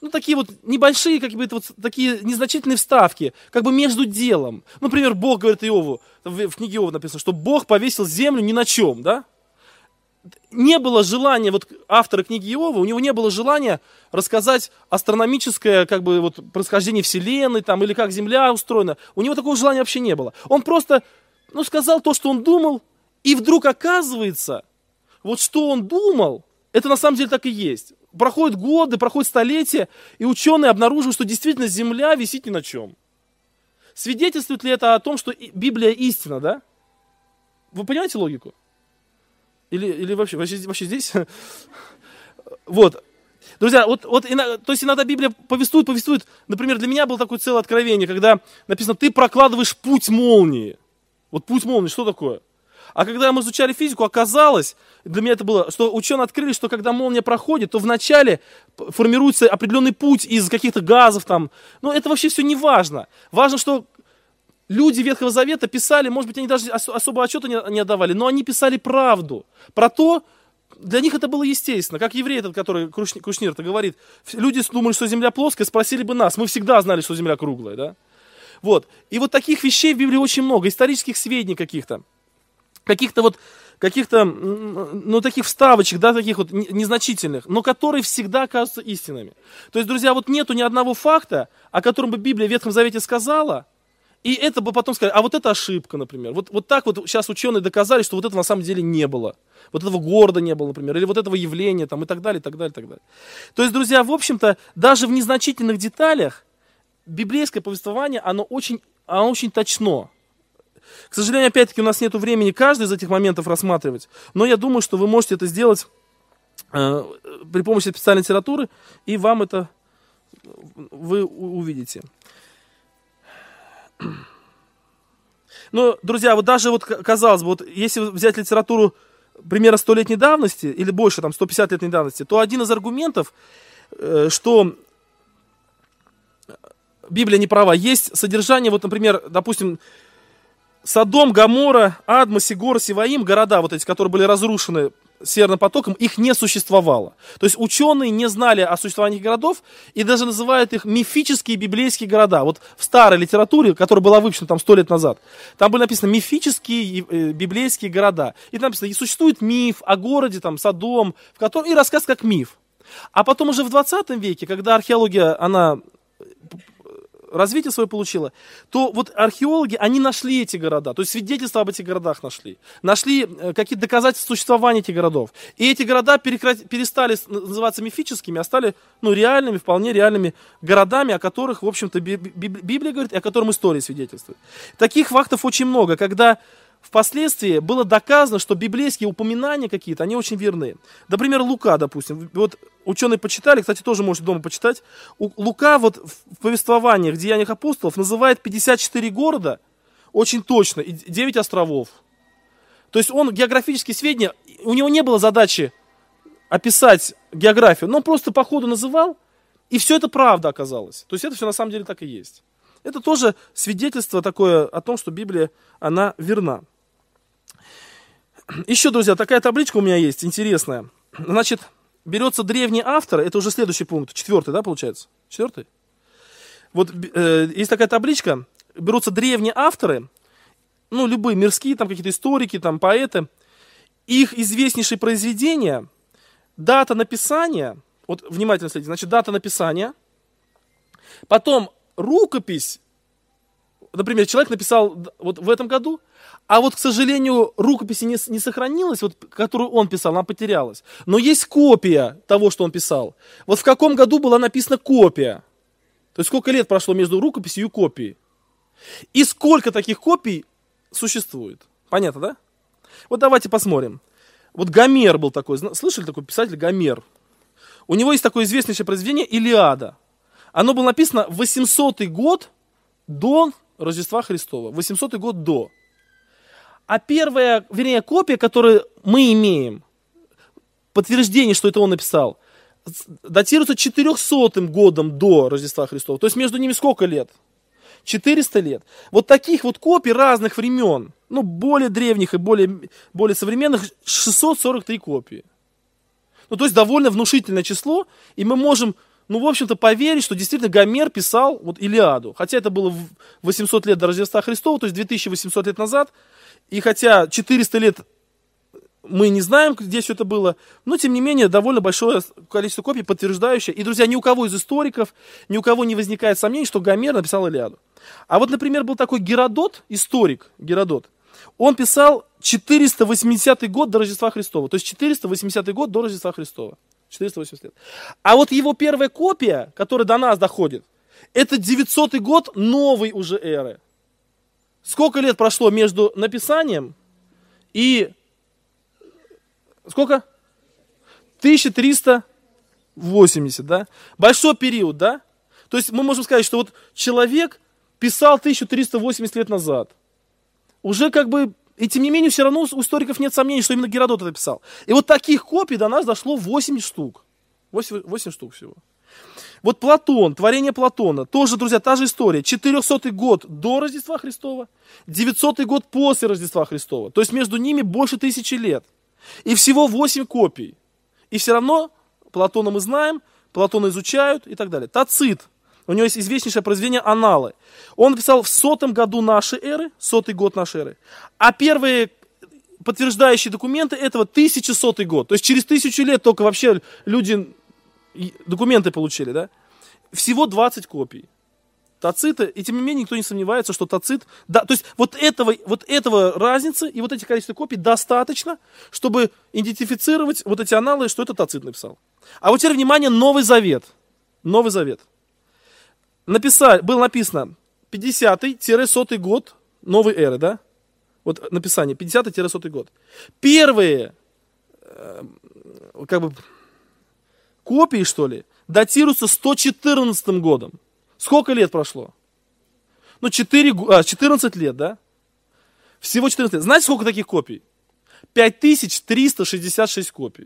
ну, такие вот небольшие, как бы, вот такие незначительные вставки, как бы между делом. Например, Бог говорит Иову, в книге Иова написано, что Бог повесил землю ни на чем, да? Не было желания, вот автора книги Иова, у него не было желания рассказать астрономическое, как бы, вот, происхождение Вселенной, там, или как Земля устроена. У него такого желания вообще не было. Он просто, ну, сказал то, что он думал, и вдруг оказывается, вот что он думал, это на самом деле так и есть. Проходят годы, проходят столетия, и ученые обнаруживают, что действительно Земля висит ни на чем. Свидетельствует ли это о том, что Библия истина, да? Вы понимаете логику? Или вообще здесь? Вот. Друзья, то есть иногда Библия повествует. Например, для меня было такое целое откровение, когда написано, ты прокладываешь путь молнии. Вот путь молнии, что такое? А когда мы изучали физику, оказалось, для меня это было, что ученые открыли, что когда молния проходит, то вначале формируется определенный путь из каких-то газов там. Но это вообще все не важно. Важно, что люди Ветхого Завета писали, может быть, они даже особо отчета не отдавали, но они писали правду. Про то, для них это было естественно. Как еврей этот, который Кушнир-то говорит, люди думали, что земля плоская, спросили бы нас. Мы всегда знали, что земля круглая, да? Вот. И вот таких вещей в Библии очень много, исторических сведений каких-то, ну, таких вставочек, да, таких вот незначительных, но которые всегда кажутся истинными. То есть, друзья, вот нету ни одного факта, о котором бы Библия в Ветхом Завете сказала, и это бы потом сказали, а вот это ошибка, например. Вот так вот сейчас ученые доказали, что вот этого на самом деле не было. Вот этого города не было, например, или вот этого явления, там, и так далее, и так далее, и так далее. То есть, друзья, в общем-то, даже в незначительных деталях библейское повествование, оно очень точно. К сожалению, опять-таки, у нас нет времени каждый из этих моментов рассматривать, но я думаю, что вы можете это сделать при помощи специальной литературы, и вам это вы увидите. Но, друзья, вот даже вот, казалось бы, вот если взять литературу примерно 100-летней давности, или больше, там, 150-летней давности, то один из аргументов, что Библия не права, есть содержание, вот, например, допустим, Содом, Гоморра, Адма, Сигор, Сиваим, города вот эти, которые были разрушены Северным потоком, их не существовало. То есть ученые не знали о существовании городов и даже называют их мифические библейские города. Вот в старой литературе, которая была выпущена там 100 лет назад, там были написаны мифические библейские города. И там написано, и существует миф о городе, там, Содом, в котором и рассказ как миф. А потом уже в 20 веке, когда археология, она развитие свое получила, то вот археологи, они нашли эти города, то есть свидетельства об этих городах нашли какие-то доказательства существования этих городов. И эти города перестали называться мифическими, а стали, ну, реальными, вполне реальными городами, о которых, в общем-то, Библия говорит, и о которых история свидетельствует. Таких фактов очень много, когда впоследствии было доказано, что библейские упоминания какие-то, они очень верны. Например, Лука, допустим. Вот ученые почитали, кстати, тоже можете дома почитать. Лука вот в повествованиях, Деяниях апостолов называет 54 города очень точно и 9 островов. То есть он географические сведения, у него не было задачи описать географию, но он просто по ходу называл, и все это правда оказалось. То есть это все на самом деле так и есть. Это тоже свидетельство такое о том, что Библия, она верна. Еще, друзья, такая табличка у меня есть, интересная. Значит, берется древний автор, это уже следующий пункт, 4, да, получается? 4? Вот есть такая табличка, берутся древние авторы, ну, любые мирские, там какие-то историки, там поэты, их известнейшие произведения, дата написания, вот внимательно следите, значит, дата написания, потом рукопись, например, человек написал вот в этом году, а вот, к сожалению, рукописи не сохранилась, вот, которую он писал, она потерялась. Но есть копия того, что он писал. Вот в каком году была написана копия? То есть сколько лет прошло между рукописью и копией? И сколько таких копий существует? Понятно, да? Вот давайте посмотрим. Вот Гомер был такой, слышали такой писатель Гомер? У него есть такое известнейшее произведение «Илиада». Оно было написано в 800 год до Рождества Христова. 800 год до. А первая, вернее, копия, которую мы имеем, подтверждение, что это он написал, датируется 400 годом до Рождества Христова. То есть между ними сколько лет? 400 лет. Вот таких вот копий разных времен, ну, более древних и более современных, 643 копии. Ну, то есть довольно внушительное число, и мы можем ну, в общем-то, поверить, что действительно Гомер писал вот Илиаду. Хотя это было 800 лет до Рождества Христова, то есть 2800 лет назад. И хотя 400 лет мы не знаем, где все это было, но, тем не менее, довольно большое количество копий, подтверждающее. И, друзья, ни у кого из историков, ни у кого не возникает сомнений, что Гомер написал Илиаду. А вот, например, был такой Геродот, историк Геродот. Он писал 480 год до Рождества Христова. То есть 480 год до Рождества Христова. 480 лет. А вот его первая копия, которая до нас доходит, это 900 год новой уже эры. Сколько лет прошло между написанием и... Сколько? 1380, да? Большой период, да? То есть мы можем сказать, что вот человек писал 1380 лет назад. Уже как бы... И тем не менее, все равно у историков нет сомнений, что именно Геродот это писал. И вот таких копий до нас дошло 8 штук. 8 штук всего. Вот Платон, творение Платона, тоже, друзья, та же история. 400 год до Рождества Христова, 900 год после Рождества Христова. То есть между ними больше 1000 лет. И всего 8 копий. И все равно Платона мы знаем, Платона изучают и так далее. Тацит. У него есть известнейшее произведение «Аналы». Он написал в 100 году нашей эры, 100-й год нашей эры. А первые подтверждающие документы этого 1100 год. То есть через 1000 лет только вообще люди документы получили, да? Всего 20 копий Тацита, и тем не менее никто не сомневается, что Тацит... Да, то есть вот этого разницы и вот этих количества копий достаточно, чтобы идентифицировать вот эти аналы, что это Тацит написал. А вот теперь, внимание, Новый Завет. Новый Завет. Было написано 50-100 год новой эры, да? Вот написание, 50-100 год. Первые, копии, что ли, датируются 114 годом. Сколько лет прошло? Ну, 14 лет, да? Всего 14 лет. Знаете, сколько таких копий? 5366 копий.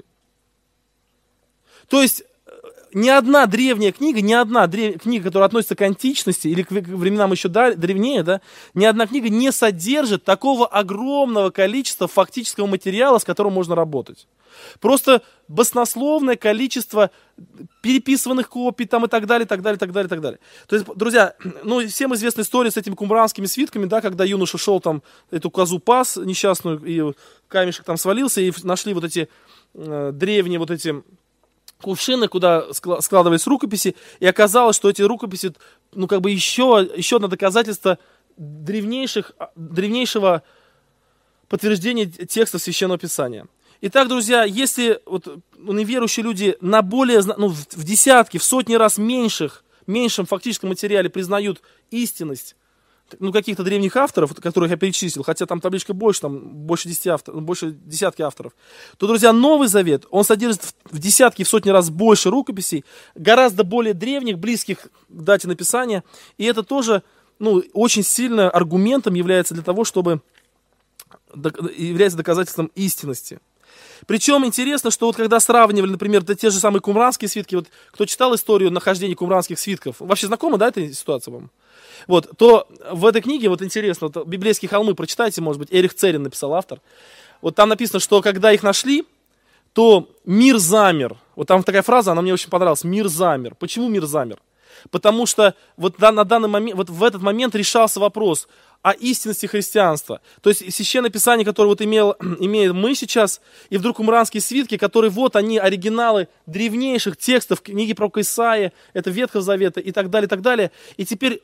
То есть, ни одна древняя книга, книга, которая относится к античности или к временам еще древнее, да, ни одна книга не содержит такого огромного количества фактического материала, с которым можно работать. Просто баснословное количество переписыванных копий там, и так далее, так далее, так далее, так далее. То есть, друзья, ну, всем известна история с этими кумранскими свитками, да, когда юноша шел там, эту козу пас несчастную, и камешек там свалился, и нашли вот эти древние вот эти кувшины, куда складывались рукописи, и оказалось, что эти рукописи, ну, как бы еще одно доказательство древнейшего подтверждения текстов Священного Писания. Итак, друзья, если вот неверующие люди на более, ну, в десятки, в сотни раз меньшем фактическом материале признают истинность, ну, каких-то древних авторов, которых я перечислил, хотя там табличка больше, там больше десятки авторов, то, друзья, Новый Завет, он содержит в десятки, в сотни раз больше рукописей, гораздо более древних, близких к дате написания, и это тоже, ну, очень сильно аргументом является для того, чтобы является доказательством истинности. Причем интересно, что вот когда сравнивали, например, те же самые кумранские свитки, вот кто читал историю нахождения кумранских свитков, вообще знакома, да, эта ситуация вам? Вот, то в этой книге, вот интересно, вот, «Библейские холмы» прочитайте, может быть, Эрих Церин написал, автор. Вот там написано, что когда их нашли, то мир замер. Вот там такая фраза, она мне очень понравилась, мир замер. Почему мир замер? Потому что вот на данный момент, вот в этот момент решался вопрос о истинности христианства. То есть Священное Писание, которое вот имеем мы сейчас, и вдруг кумранские свитки, которые вот они оригиналы древнейших текстов книги пророка Исаии, это Ветхого Завета и так далее, и так далее. И теперь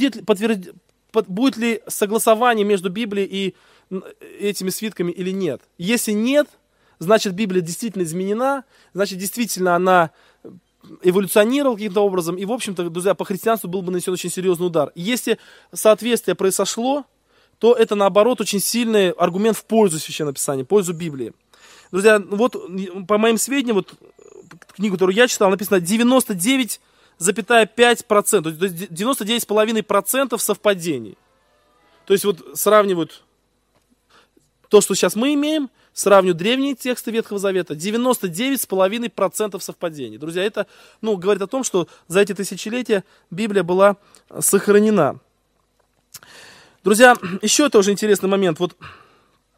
будет ли согласование между Библией и этими свитками или нет. Если нет, значит Библия действительно изменена, значит действительно она эволюционировал каким-то образом, и, в общем-то, друзья, по христианству был бы нанесен очень серьезный удар. Если соответствие произошло, то это, наоборот, очень сильный аргумент в пользу Священного Писания, в пользу Библии. Друзья, вот по моим сведениям, вот книгу, которую я читал, написано 99,5%, то есть 99,5% совпадений. То есть вот сравнивают то, что сейчас мы имеем, сравниваю древние тексты Ветхого Завета, 99,5% совпадений. Друзья, это, ну, говорит о том, что за эти тысячелетия Библия была сохранена. Друзья, еще тоже интересный момент. Вот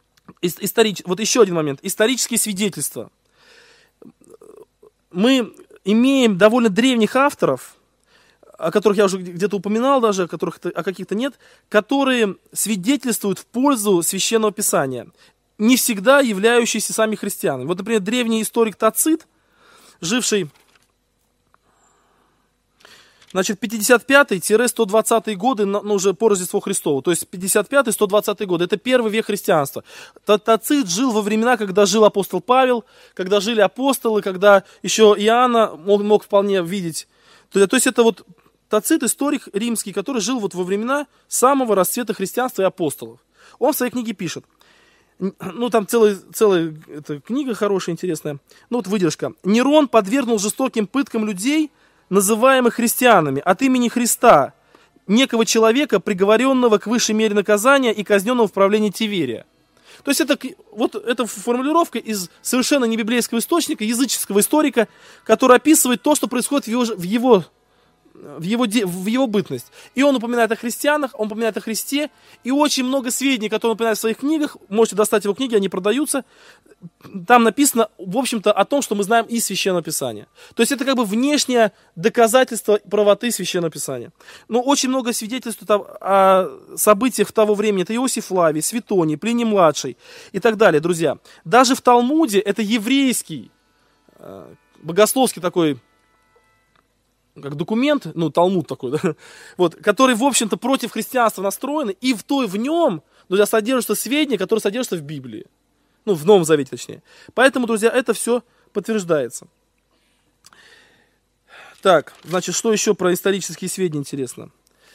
еще один момент. Исторические свидетельства. Мы имеем довольно древних авторов, о которых я уже где-то упоминал даже, о каких-то нет, которые свидетельствуют в пользу Священного Писания, не всегда являющиеся сами христианами. Вот, например, древний историк Тацит, живший, значит, 55-120 годы, уже по Рождеству Христову, то есть 55-120 годы, это первый век христианства. Тацит жил во времена, когда жил апостол Павел, когда жили апостолы, когда еще Иоанна мог вполне видеть. То есть это вот Тацит, историк римский, который жил вот во времена самого расцвета христианства и апостолов. Он в своей книге пишет, ну там целая эта книга хорошая, интересная, ну вот выдержка. Нерон подвергнул жестоким пыткам людей, называемых христианами, от имени Христа, некого человека, приговоренного к высшей мере наказания и казненного в правлении Тиверия. То есть это формулировка из совершенно небиблейского источника, языческого историка, который описывает то, что происходит в его бытность. И он упоминает о христианах, он упоминает о Христе, и очень много сведений, которые он упоминает в своих книгах, можете достать его книги, они продаются, там написано, в общем-то, о том, что мы знаем из Священного Писания. То есть это как бы внешнее доказательство правоты Священного Писания. Но очень много свидетельствует о событиях того времени. Это Иосиф Флавий, Светоний, Плиний-младший и так далее, друзья. Даже в Талмуде, это еврейский, богословский такой, как документ, ну, Талмуд такой, да, вот, который, в общем-то, против христианства настроен, и в нем, друзья, содержатся сведения, которые содержатся в Библии. Ну, в Новом Завете, точнее. Поэтому, друзья, это все подтверждается. Так, значит, что еще про исторические сведения интересно?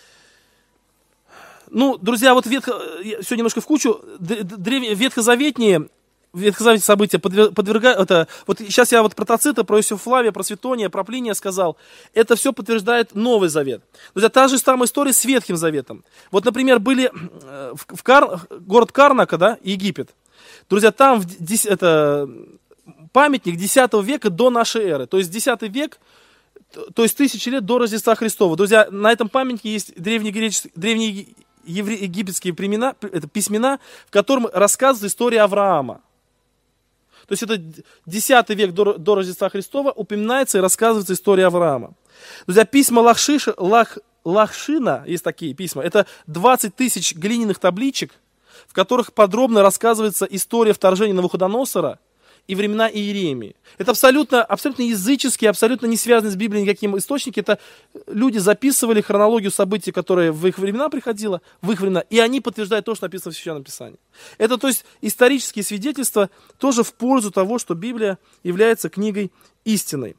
Ну, друзья, вот все немножко в кучу. Ветхозаветные события подвергают, вот сейчас я вот про Тацита, про Иосифа Флавия, про Светония, про Плиния сказал, это все подтверждает Новый Завет. Друзья, та же самая история с Ветхим Заветом. Вот, например, были город Карнака, да, Египет. Друзья, там памятник X века до нашей эры, то есть X век, то есть 1000 лет до Рождества Христова. Друзья, на этом памятнике есть древние египетские письмена, в котором рассказывается история Авраама. То есть это X век до Рождества Христова упоминается и рассказывается история Авраама. Друзья, письма Лахшина, есть такие письма, это 20 000 глиняных табличек, в которых подробно рассказывается история вторжения Навуходоносора и времена Иеремии. Это абсолютно языческие, абсолютно не связанные с Библией никаким источники. Это люди записывали хронологию событий, которые в их времена приходило, в их времена, и они подтверждают то, что написано в Священном Писании. Это, то есть, исторические свидетельства тоже в пользу того, что Библия является книгой истинной.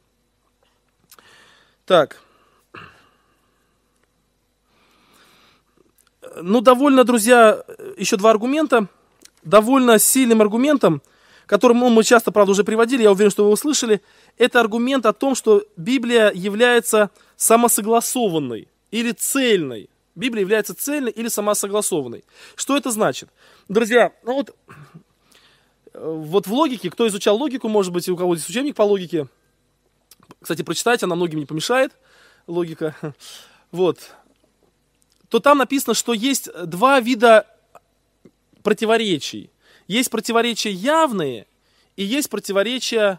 Так. Ну, довольно, друзья, еще два аргумента. Довольно сильным аргументом, который мы часто, правда, уже приводили, я уверен, что вы его слышали, это аргумент о том, что Библия является самосогласованной или цельной. Библия является цельной или самосогласованной. Что это значит? Друзья, ну вот в логике, кто изучал логику, может быть, у кого есть учебник по логике, кстати, прочитайте, она многим не помешает, логика, вот, то там написано, что есть два вида противоречий. Есть противоречия явные и есть противоречия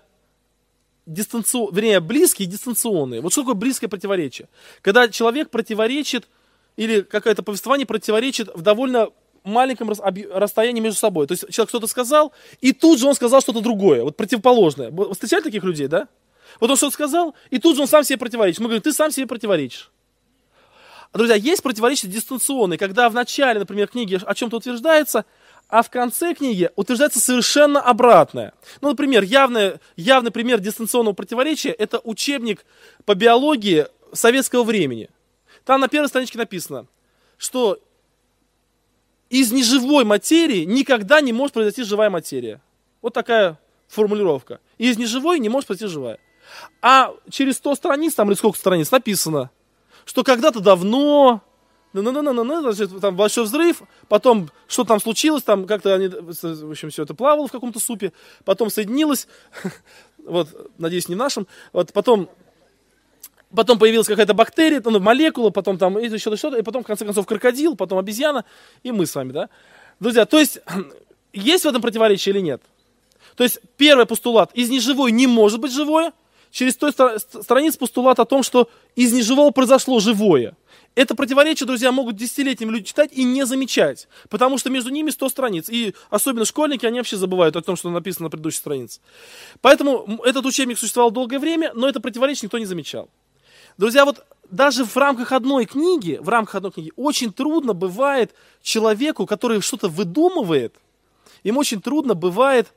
близкие и дистанционные. Вот что такое близкое противоречие? Когда человек противоречит, или какое-то повествование противоречит в довольно маленьком расстоянии между собой. То есть человек что-то сказал, и тут же он сказал что-то другое, вот противоположное. Вы встречали таких людей, да? Вот он что-то сказал, и тут же он сам себе противоречит. Мы говорим, ты сам себе противоречишь. Друзья, есть противоречия дистанционные, когда в начале, например, книги о чем-то утверждается, а в конце книги утверждается совершенно обратное. Ну, например, явный пример дистанционного противоречия – это учебник по биологии советского времени. Там на первой страничке написано, что из неживой материи никогда не может произойти живая материя. Вот такая формулировка. Из неживой не может произойти живая. А через 100 страниц, там или сколько страниц, написано, что когда-то давно, значит, там большой взрыв, потом что там случилось, там как-то они, в общем, все это плавало в каком-то супе, потом соединилось, вот, надеюсь, не в нашем, вот, потом появилась какая-то бактерия, молекула, потом там еще что-то, и потом, в конце концов, крокодил, потом обезьяна, и мы с вами, да? Друзья, то есть, есть в этом противоречие или нет? То есть, первый постулат, из неживой не может быть живое, через 100 страниц постулат о том, что из неживого произошло живое. Это противоречие, друзья, могут десятилетиями люди читать и не замечать, потому что между ними 100 страниц. И особенно школьники, они вообще забывают о том, что написано на предыдущей странице. Поэтому этот учебник существовал долгое время, но это противоречие никто не замечал. Друзья, вот даже в рамках одной книги, очень трудно бывает человеку, который что-то выдумывает, им очень трудно бывает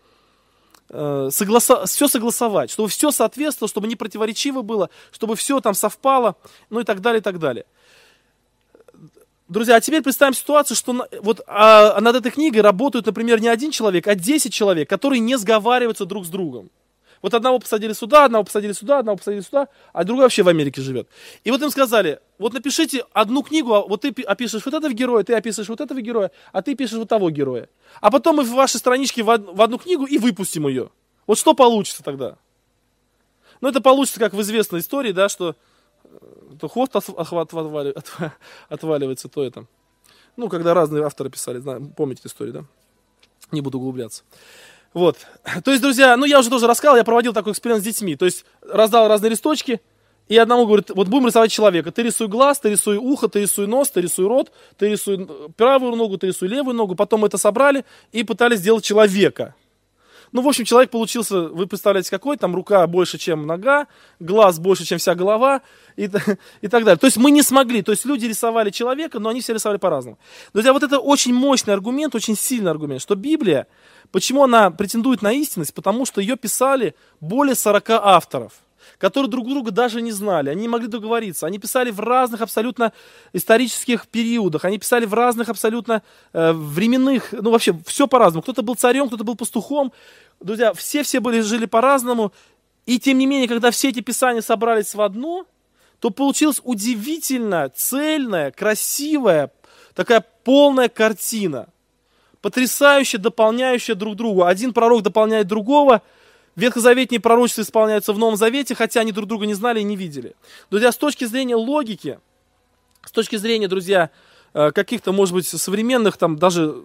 все согласовать, чтобы все соответствовало, чтобы не противоречиво было, чтобы все там совпало, ну и так далее, и так далее. Друзья, а теперь представим ситуацию, что над этой книгой работают, например, не один человек, а 10 человек, которые не сговариваются друг с другом. Вот одного посадили сюда, одного посадили сюда, а другой вообще в Америке живет. И вот им сказали, вот напишите одну книгу, вот ты опишешь вот этого героя, ты описываешь вот этого героя, а ты пишешь вот того героя. А потом мы в ваши странички в одну книгу и выпустим ее. Вот что получится тогда? Ну, это получится, как в известной истории, да, что то хвост отваливается, то это. Ну, когда разные авторы писали, помните эту историю, да? Не буду углубляться. Вот. То есть, друзья, я уже тоже рассказал, я проводил такой эксперимент с детьми. То есть, раздал разные листочки, и одному говорит, вот будем рисовать человека. Ты рисуй глаз, ты рисуй ухо, ты рисуй нос, ты рисуй рот, ты рисуй правую ногу, ты рисуй левую ногу. Потом мы это собрали и пытались сделать человека. Ну, в общем, человек получился, вы представляете, какой, там рука больше, чем нога, глаз больше, чем вся голова и так далее. То есть мы не смогли, то есть люди рисовали человека, но они все рисовали по-разному. Друзья, вот это очень мощный аргумент, очень сильный аргумент, что Библия, почему она претендует на истинность? Потому что ее писали более 40 авторов, которые друг друга даже не знали, они не могли договориться, они писали в разных абсолютно исторических периодах, они писали в разных абсолютно временных, вообще все по-разному. Кто-то был царем, кто-то был пастухом. Друзья, все жили по-разному, и тем не менее, когда все эти писания собрались в одно, то получилась удивительно цельная, красивая, такая полная картина, потрясающе дополняющая друг друга. Один пророк дополняет другого. Ветхозаветные пророчества исполняются в Новом Завете, хотя они друг друга не знали и не видели. Друзья, с точки зрения логики, с точки зрения, друзья, каких-то, может быть, современных, даже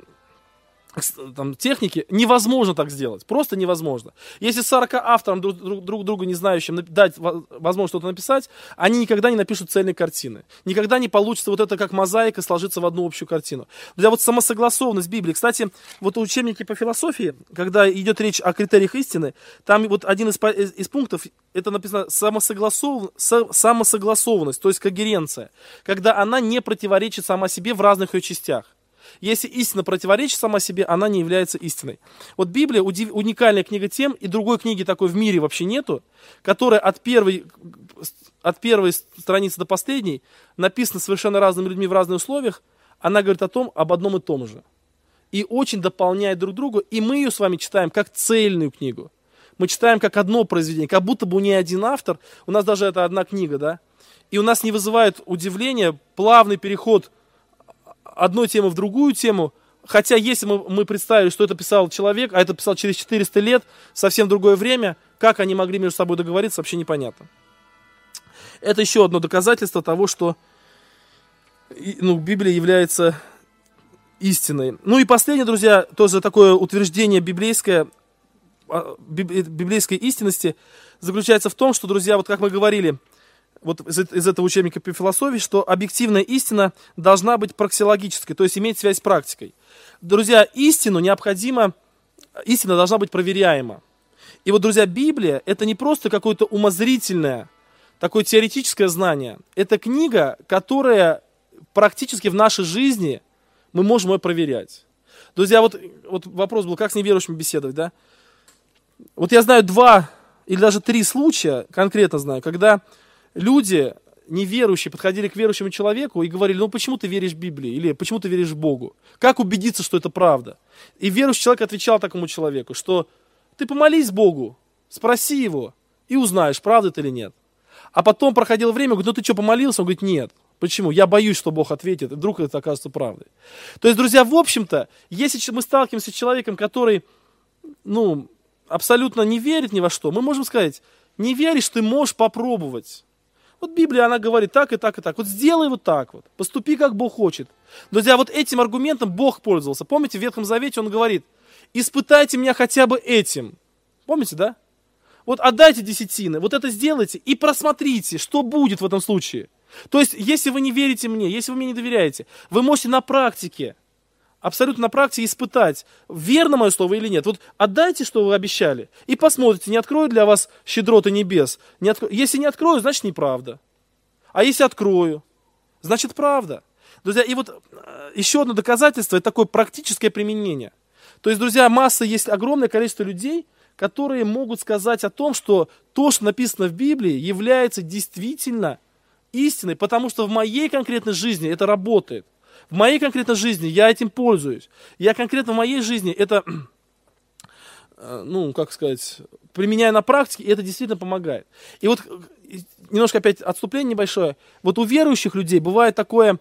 техники, невозможно так сделать. Просто невозможно. Если 40 авторам друг друга не знающим дать возможность что-то написать, они никогда не напишут цельной картины. Никогда не получится вот это как мозаика сложиться в одну общую картину. Друзья, вот самосогласованность Библии. Кстати, вот в учебнике по философии, когда идет речь о критериях истины, там вот один из пунктов, это написано самосогласованность, то есть когеренция, когда она не противоречит сама себе в разных ее частях. Если истина противоречит сама себе, она не является истиной. Вот Библия уникальная книга тем, и другой книги такой в мире вообще нету, которая от первой страницы до последней написана совершенно разными людьми в разных условиях, она говорит об одном и том же. И очень дополняет друг друга, и мы ее с вами читаем как цельную книгу. Мы читаем как одно произведение, как будто бы не один автор, у нас даже это одна книга, да? И у нас не вызывает удивления плавный переход одной темы в другую тему, хотя если мы представили, что это писал человек, а это писал через 400 лет, совсем другое время, как они могли между собой договориться, вообще непонятно. Это еще одно доказательство того, что Библия является истиной. Ну и последнее, друзья, тоже такое утверждение библейской истинности заключается в том, что, друзья, вот как мы говорили, вот из этого учебника по философии, что объективная истина должна быть праксиологической, то есть иметь связь с практикой. Друзья, истина должна быть проверяема. И вот, друзья, Библия – это не просто какое-то умозрительное, такое теоретическое знание. Это книга, которая практически в нашей жизни мы можем ее проверять. Друзья, вот вопрос был, как с неверующими беседовать, да? Вот я знаю 2 или даже 3 случая, конкретно знаю, когда люди, неверующие, подходили к верующему человеку и говорили, почему ты веришь в Библию? Или почему ты веришь в Богу? Как убедиться, что это правда? И верующий человек отвечал такому человеку, что ты помолись Богу, спроси его и узнаешь, правда это или нет. А потом проходило время, говорит, ты что, помолился? Он говорит, нет. Почему? Я боюсь, что Бог ответит, и вдруг это окажется правдой. То есть, друзья, в общем-то, если мы сталкиваемся с человеком, который, абсолютно не верит ни во что, мы можем сказать, не веришь, ты можешь попробовать. Вот Библия, она говорит так и так и так. Вот сделай вот так вот. Поступи, как Бог хочет. Друзья, вот этим аргументом Бог пользовался. Помните, в Ветхом Завете он говорит, испытайте меня хотя бы этим. Помните, да? Вот отдайте десятины, вот это сделайте и просмотрите, что будет в этом случае. То есть, если вы не верите мне, если вы мне не доверяете, вы можете на практике, абсолютно на практике испытать, верно мое слово или нет. Вот отдайте, что вы обещали, и посмотрите, не открою для вас щедроты небес. Если не открою, значит неправда. А если открою, значит правда. Друзья, и вот еще одно доказательство, это такое практическое применение. То есть, друзья, есть огромное количество людей, которые могут сказать о том, что то, что написано в Библии, является действительно истиной, потому что в моей конкретной жизни это работает. В моей конкретной жизни я этим пользуюсь. Я конкретно в моей жизни это, применяю на практике, и это действительно помогает. И вот немножко опять отступление небольшое. Вот у верующих людей бывает такое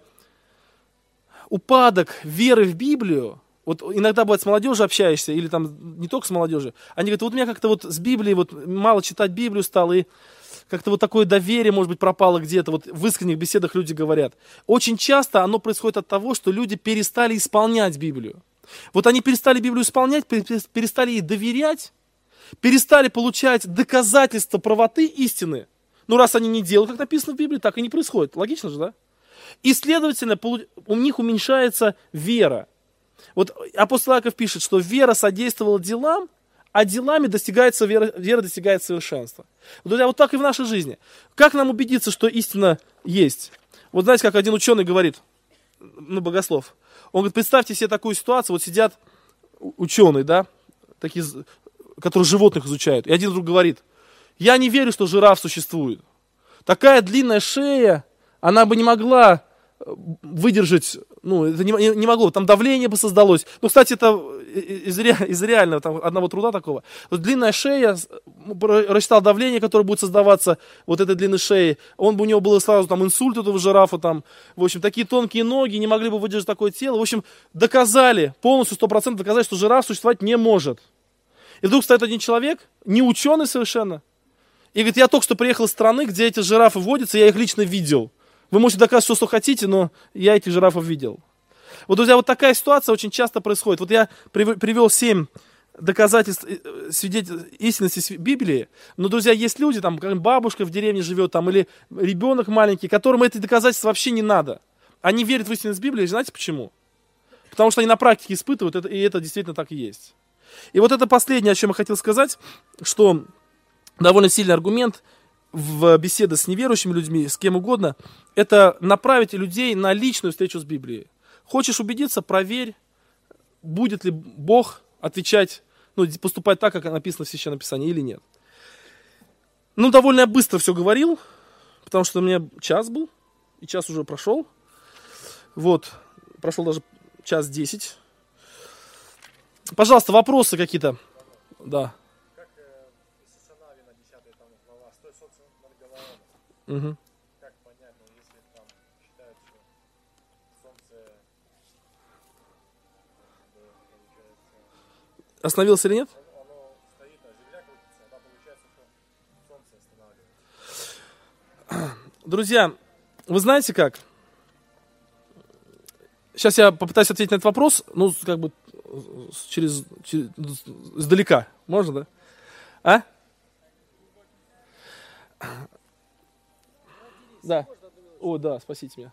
упадок веры в Библию. Вот иногда бывает с молодежью общаешься, или там не только с молодежью. Они говорят, вот у меня как-то вот с Библией, вот мало читать Библию стало, и как-то вот такое доверие, может быть, пропало где-то. Вот в искренних беседах люди говорят. Очень часто оно происходит от того, что люди перестали исполнять Библию. Вот они перестали Библию исполнять, перестали ей доверять, перестали получать доказательства правоты истины. Ну, раз они не делают, как написано в Библии, так и не происходит. Логично же, да? И, следовательно, у них уменьшается вера. Вот апостол Иаков пишет, что вера содействовала делам, а делами вера достигает совершенства. Друзья, вот так и в нашей жизни. Как нам убедиться, что истина есть? Вот знаете, как один ученый говорит, богослов, он говорит, представьте себе такую ситуацию, вот сидят ученые, да, такие, которые животных изучают, и один вдруг говорит, я не верю, что жираф существует. Такая длинная шея, она бы не могла выдержать, это не могло, там давление бы создалось. Кстати, это из реального там, одного труда такого. Вот длинная шея, рассчитал давление, которое будет создаваться вот этой длинной шеей. У него было сразу там инсульт этого жирафа, там, в общем, такие тонкие ноги, не могли бы выдержать такое тело. В общем, доказали, полностью 100% доказали, что жираф существовать не может. И вдруг стоит один человек, не ученый совершенно, и говорит, я только что приехал из страны, где эти жирафы водятся, я их лично видел. Вы можете доказывать, что хотите, но я этих жирафов видел. Вот, друзья, вот такая ситуация очень часто происходит. Вот я привел 7 доказательств истинности Библии, но, друзья, есть люди, там, как бабушка в деревне живет, там, или ребенок маленький, которым эти доказательства вообще не надо. Они верят в истинность Библии, знаете почему? Потому что они на практике испытывают, и это действительно так и есть. И вот это последнее, о чем я хотел сказать, что довольно сильный аргумент в беседе с неверующими людьми, с кем угодно, это направить людей на личную встречу с Библией. Хочешь убедиться, проверь, будет ли Бог отвечать, поступать так, как написано в Священном Писании, или нет. Довольно я быстро все говорил, потому что у меня час был, и час уже прошел. Вот, прошел даже 1:10. Пожалуйста, вопросы какие-то? Да. Угу. Как понять, если там считают, что солнце получается... Остановился или нет? Оно стоит, а земля крутится, тогда получается, что солнце останавливается. Друзья, вы знаете как? Сейчас я попытаюсь ответить на этот вопрос, издалека. Можно, да? Да. О, да, спасите меня.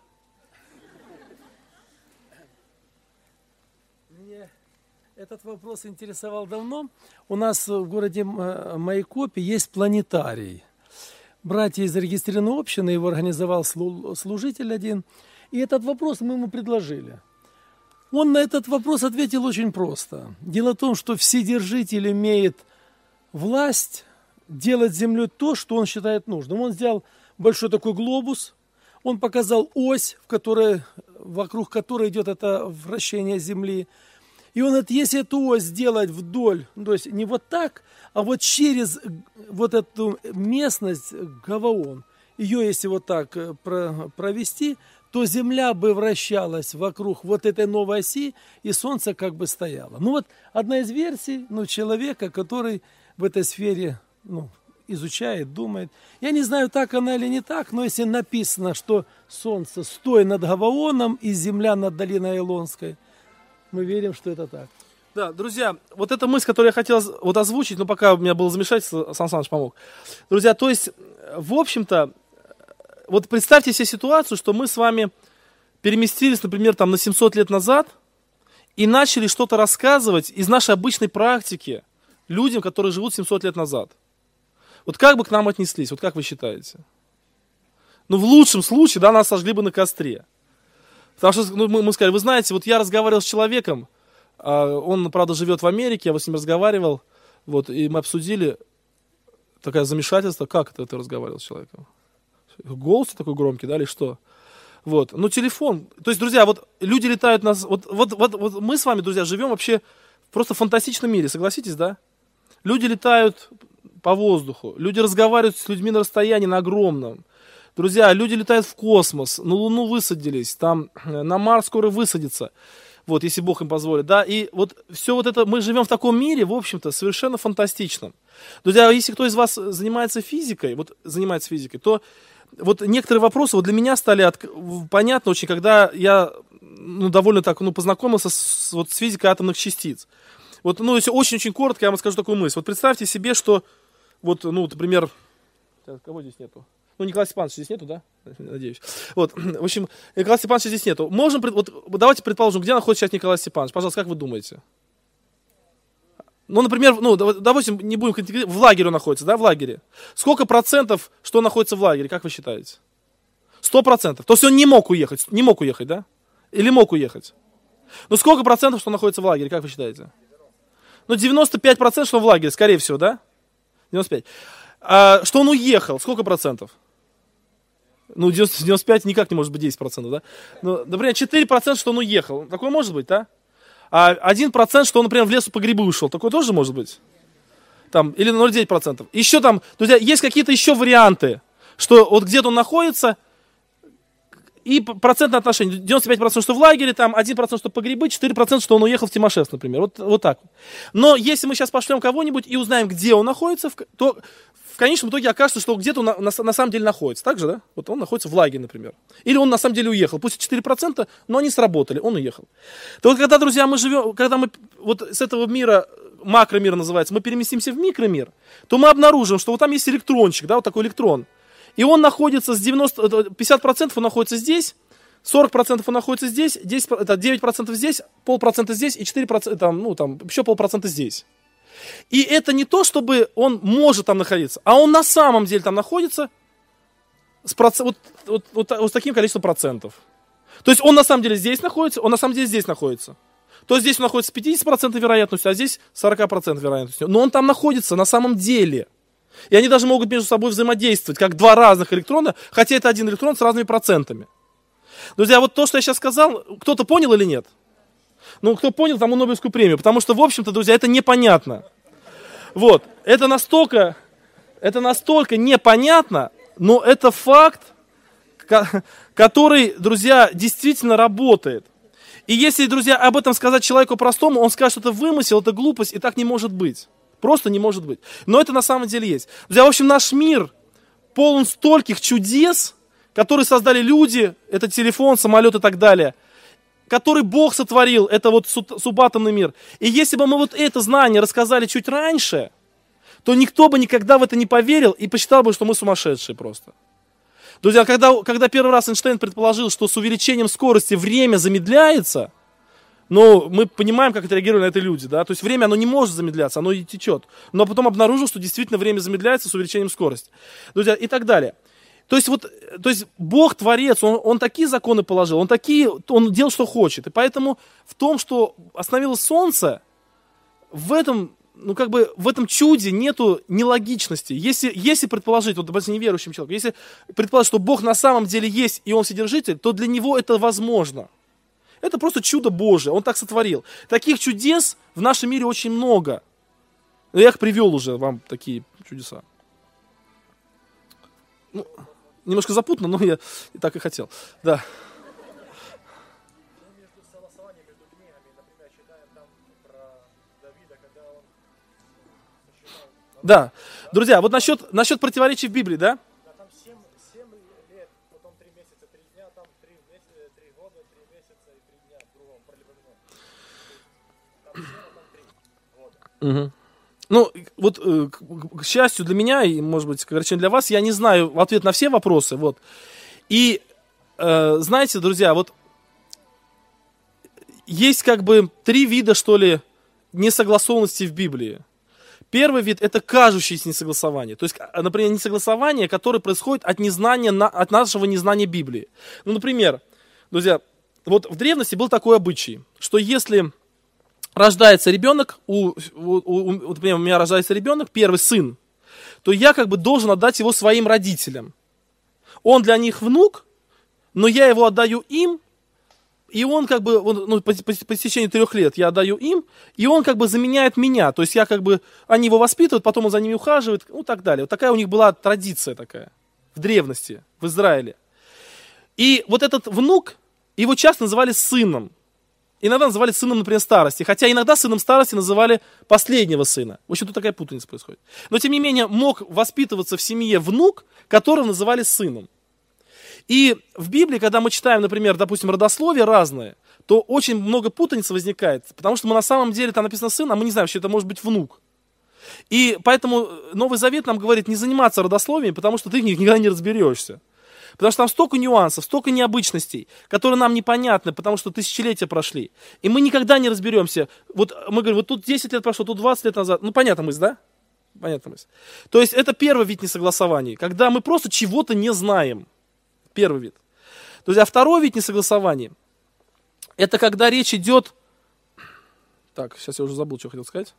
Меня этот вопрос интересовал давно. У нас в городе Майкопе есть планетарий. Братья из зарегистрированной общины, его организовал служитель один. И этот вопрос мы ему предложили. Он на этот вопрос ответил очень просто. Дело в том, что Вседержитель имеет власть делать с землей то, что он считает нужным. Он взял большой такой глобус, он показал ось, вокруг которой идет это вращение Земли. И он говорит, если эту ось сделать вдоль, то есть не вот так, а вот через вот эту местность Гаваон, ее если вот так провести, то Земля бы вращалась вокруг вот этой новой оси, и Солнце как бы стояло. Одна из версий человека, который в этой сфере изучает, думает. Я не знаю, так она или не так, но если написано, что Солнце стоит над Гаваоном и Земля над долиной Илонской, мы верим, что это так. Да, друзья, вот эта мысль, которую я хотел вот озвучить, но пока у меня было замешательство, Сан Саныч помог. Друзья, то есть, в общем-то, вот представьте себе ситуацию, что мы с вами переместились, например, там на 700 лет назад и начали что-то рассказывать из нашей обычной практики людям, которые живут 700 лет назад. Вот как бы к нам отнеслись, вот как вы считаете? Ну, в лучшем случае, да, нас сожгли бы на костре. Потому что ну, мы сказали, вы знаете, вот я разговаривал с человеком, он, правда, живет в Америке, я вот с ним разговаривал, вот, и мы обсудили такое замешательство, как это ты разговаривал с человеком? Голос такой громкий, да, или что? Вот, ну, телефон. То есть, друзья, вот люди летают нас, вот мы с вами, друзья, живем вообще в просто фантастичном мире, согласитесь, да? Люди летают по воздуху, люди разговаривают с людьми на расстоянии, на огромном. Друзья, люди летают в космос, на Луну высадились, там на Марс скоро высадится, вот, если Бог им позволит, да, и вот все вот это, мы живем в таком мире, в общем-то, совершенно фантастичном. Друзья, если кто из вас занимается физикой, то вот некоторые вопросы вот для меня стали понятны очень, когда я ну, довольно так ну, познакомился с физикой атомных частиц. Вот, ну, если очень-очень коротко, я вам скажу такую мысль. Вот представьте себе, что, вот, ну, например, кого здесь нету? Ну, Николая Степановича здесь нету, да? Надеюсь. Вот, в общем, Николая Степановича здесь нету. Вот, давайте предположим, где находится сейчас Николай Степанович. Пожалуйста, как вы думаете? Ну, например, ну, допустим, не будем в лагере он находится, да, в лагере. Сколько процентов, что находится в лагере, как вы считаете? 100%. То есть он не мог уехать, да? Или мог уехать? Ну, сколько процентов, что находится в лагере, как вы считаете? Ну, 95%, что он в лагере, скорее всего, да? 95%. Что он уехал, сколько процентов? Ну, 95 никак не может быть 10%, да? Ну, например, 4%, что он уехал. Такое может быть, да? А 1%, что он, например, в лесу по грибы ушел. Такое тоже может быть? Там, или 0,9%. Еще там, друзья, есть какие-то еще варианты, что вот где-то он находится, и процентное отношение. 95% что в лагере, там 1% что по грибы, 4% что он уехал в Тимошевск, например. Вот так. Но если мы сейчас пошлем кого-нибудь и узнаем, где он находится, то в конечном итоге окажется, что где-то он на самом деле находится. Так же, да? Вот он находится в лагере, например. Или он на самом деле уехал. Пусть 4%, но они сработали, он уехал. То вот когда, друзья, мы живем, когда мы вот с этого мира, макромир называется, мы переместимся в микромир, то мы обнаружим, что вот там есть электрончик, да, вот такой электрон. И он находится с 50% он находится здесь, 40% он находится здесь, 9% здесь, 0,5% здесь и 4%, там, еще 0,5% здесь. И это не то, чтобы он может там находиться, а он на самом деле там находится с таким количеством процентов. То есть он на самом деле здесь находится, он на самом деле здесь находится. То есть здесь он находится с 50% вероятностью, а здесь 40% вероятностью. Но он там находится на самом деле. И они даже могут между собой взаимодействовать, как два разных электрона, хотя это один электрон с разными процентами. Друзья, вот то, что я сейчас сказал, кто-то понял или нет? Ну, кто понял, тому Нобелевскую премию, потому что, в общем-то, друзья, это непонятно. Вот, это настолько непонятно, но это факт, который, друзья, действительно работает. И если, друзья, об этом сказать человеку простому, он скажет, что это вымысел, это глупость, и так не может быть. Просто не может быть. Но это на самом деле есть. Друзья, в общем, наш мир полон стольких чудес, которые создали люди, это телефон, самолет и так далее, который Бог сотворил, это вот субатомный мир. И если бы мы вот это знание рассказали чуть раньше, то никто бы никогда в это не поверил и посчитал бы, что мы сумасшедшие просто. Друзья, когда первый раз Эйнштейн предположил, что с увеличением скорости время замедляется, но мы понимаем, как это реагировали на это люди, да, то есть время, оно не может замедляться, оно и течет, но потом обнаружил, что действительно время замедляется с увеличением скорости, друзья, и так далее. То есть Бог Творец, он такие законы положил, он делал, что хочет, и поэтому в том, что остановилось солнце, в этом чуде нету нелогичности. Если предположить, вот допустим, неверующим человеку, если предположить, что Бог на самом деле есть и Он Вседержитель, то для него это возможно. Это просто чудо Божие, Он так сотворил. Таких чудес в нашем мире очень много. Я их привел уже вам, такие чудеса. Ну, немножко запутанно, но я и так и хотел. Да. Между согласованием между книгами, например, читаем там про Давида, когда он сочетал. Да. Друзья, вот насчет противоречий в Библии, да? Да, там 7 лет, потом 3 месяца, 3 дня, там 3 года, 3 месяца и 3 дня в другом, про Лебовину. Там 7, а там 3 Мгм. Ну, вот, к счастью для меня, и, может быть, к огорчению для вас, я не знаю ответ на все вопросы, вот. И, знаете, друзья, вот, есть как бы 3 вида, что ли, несогласованности в Библии. Первый вид – это кажущееся несогласование. То есть, например, несогласование, которое происходит от незнания, от нашего незнания Библии. Ну, например, друзья, вот в древности был такой обычай, что если рождается ребенок, например, у меня рождается ребенок, первый сын, то я как бы должен отдать его своим родителям. Он для них внук, но я его отдаю им, и он как бы, по истечении 3 лет я отдаю им, и он как бы заменяет меня. То есть я как бы, они его воспитывают, потом он за ними ухаживает, ну так далее. Вот такая у них была традиция такая в древности, в Израиле. И вот этот внук, его часто называли сыном. Иногда называли сыном, например, старости. Хотя иногда сыном старости называли последнего сына. В общем, тут такая путаница происходит. Но, тем не менее, мог воспитываться в семье внук, которого называли сыном. И в Библии, когда мы читаем, например, допустим, родословие разное, то очень много путаницы возникает. Потому что мы на самом деле, там написано сын, а мы не знаем, что это может быть внук. И поэтому Новый Завет нам говорит не заниматься родословиями, потому что ты в них никогда не разберешься. Потому что там столько нюансов, столько необычностей, которые нам непонятны, потому что тысячелетия прошли. И мы никогда не разберемся. Вот мы говорим, вот тут 10 лет прошло, тут 20 лет назад. Ну, понятно мысль, да? Понятно мысль. То есть это первый вид несогласований, когда мы просто чего-то не знаем. Первый вид. Друзья, второй вид несогласований, это когда речь идет... Так, сейчас я уже забыл, что хотел сказать.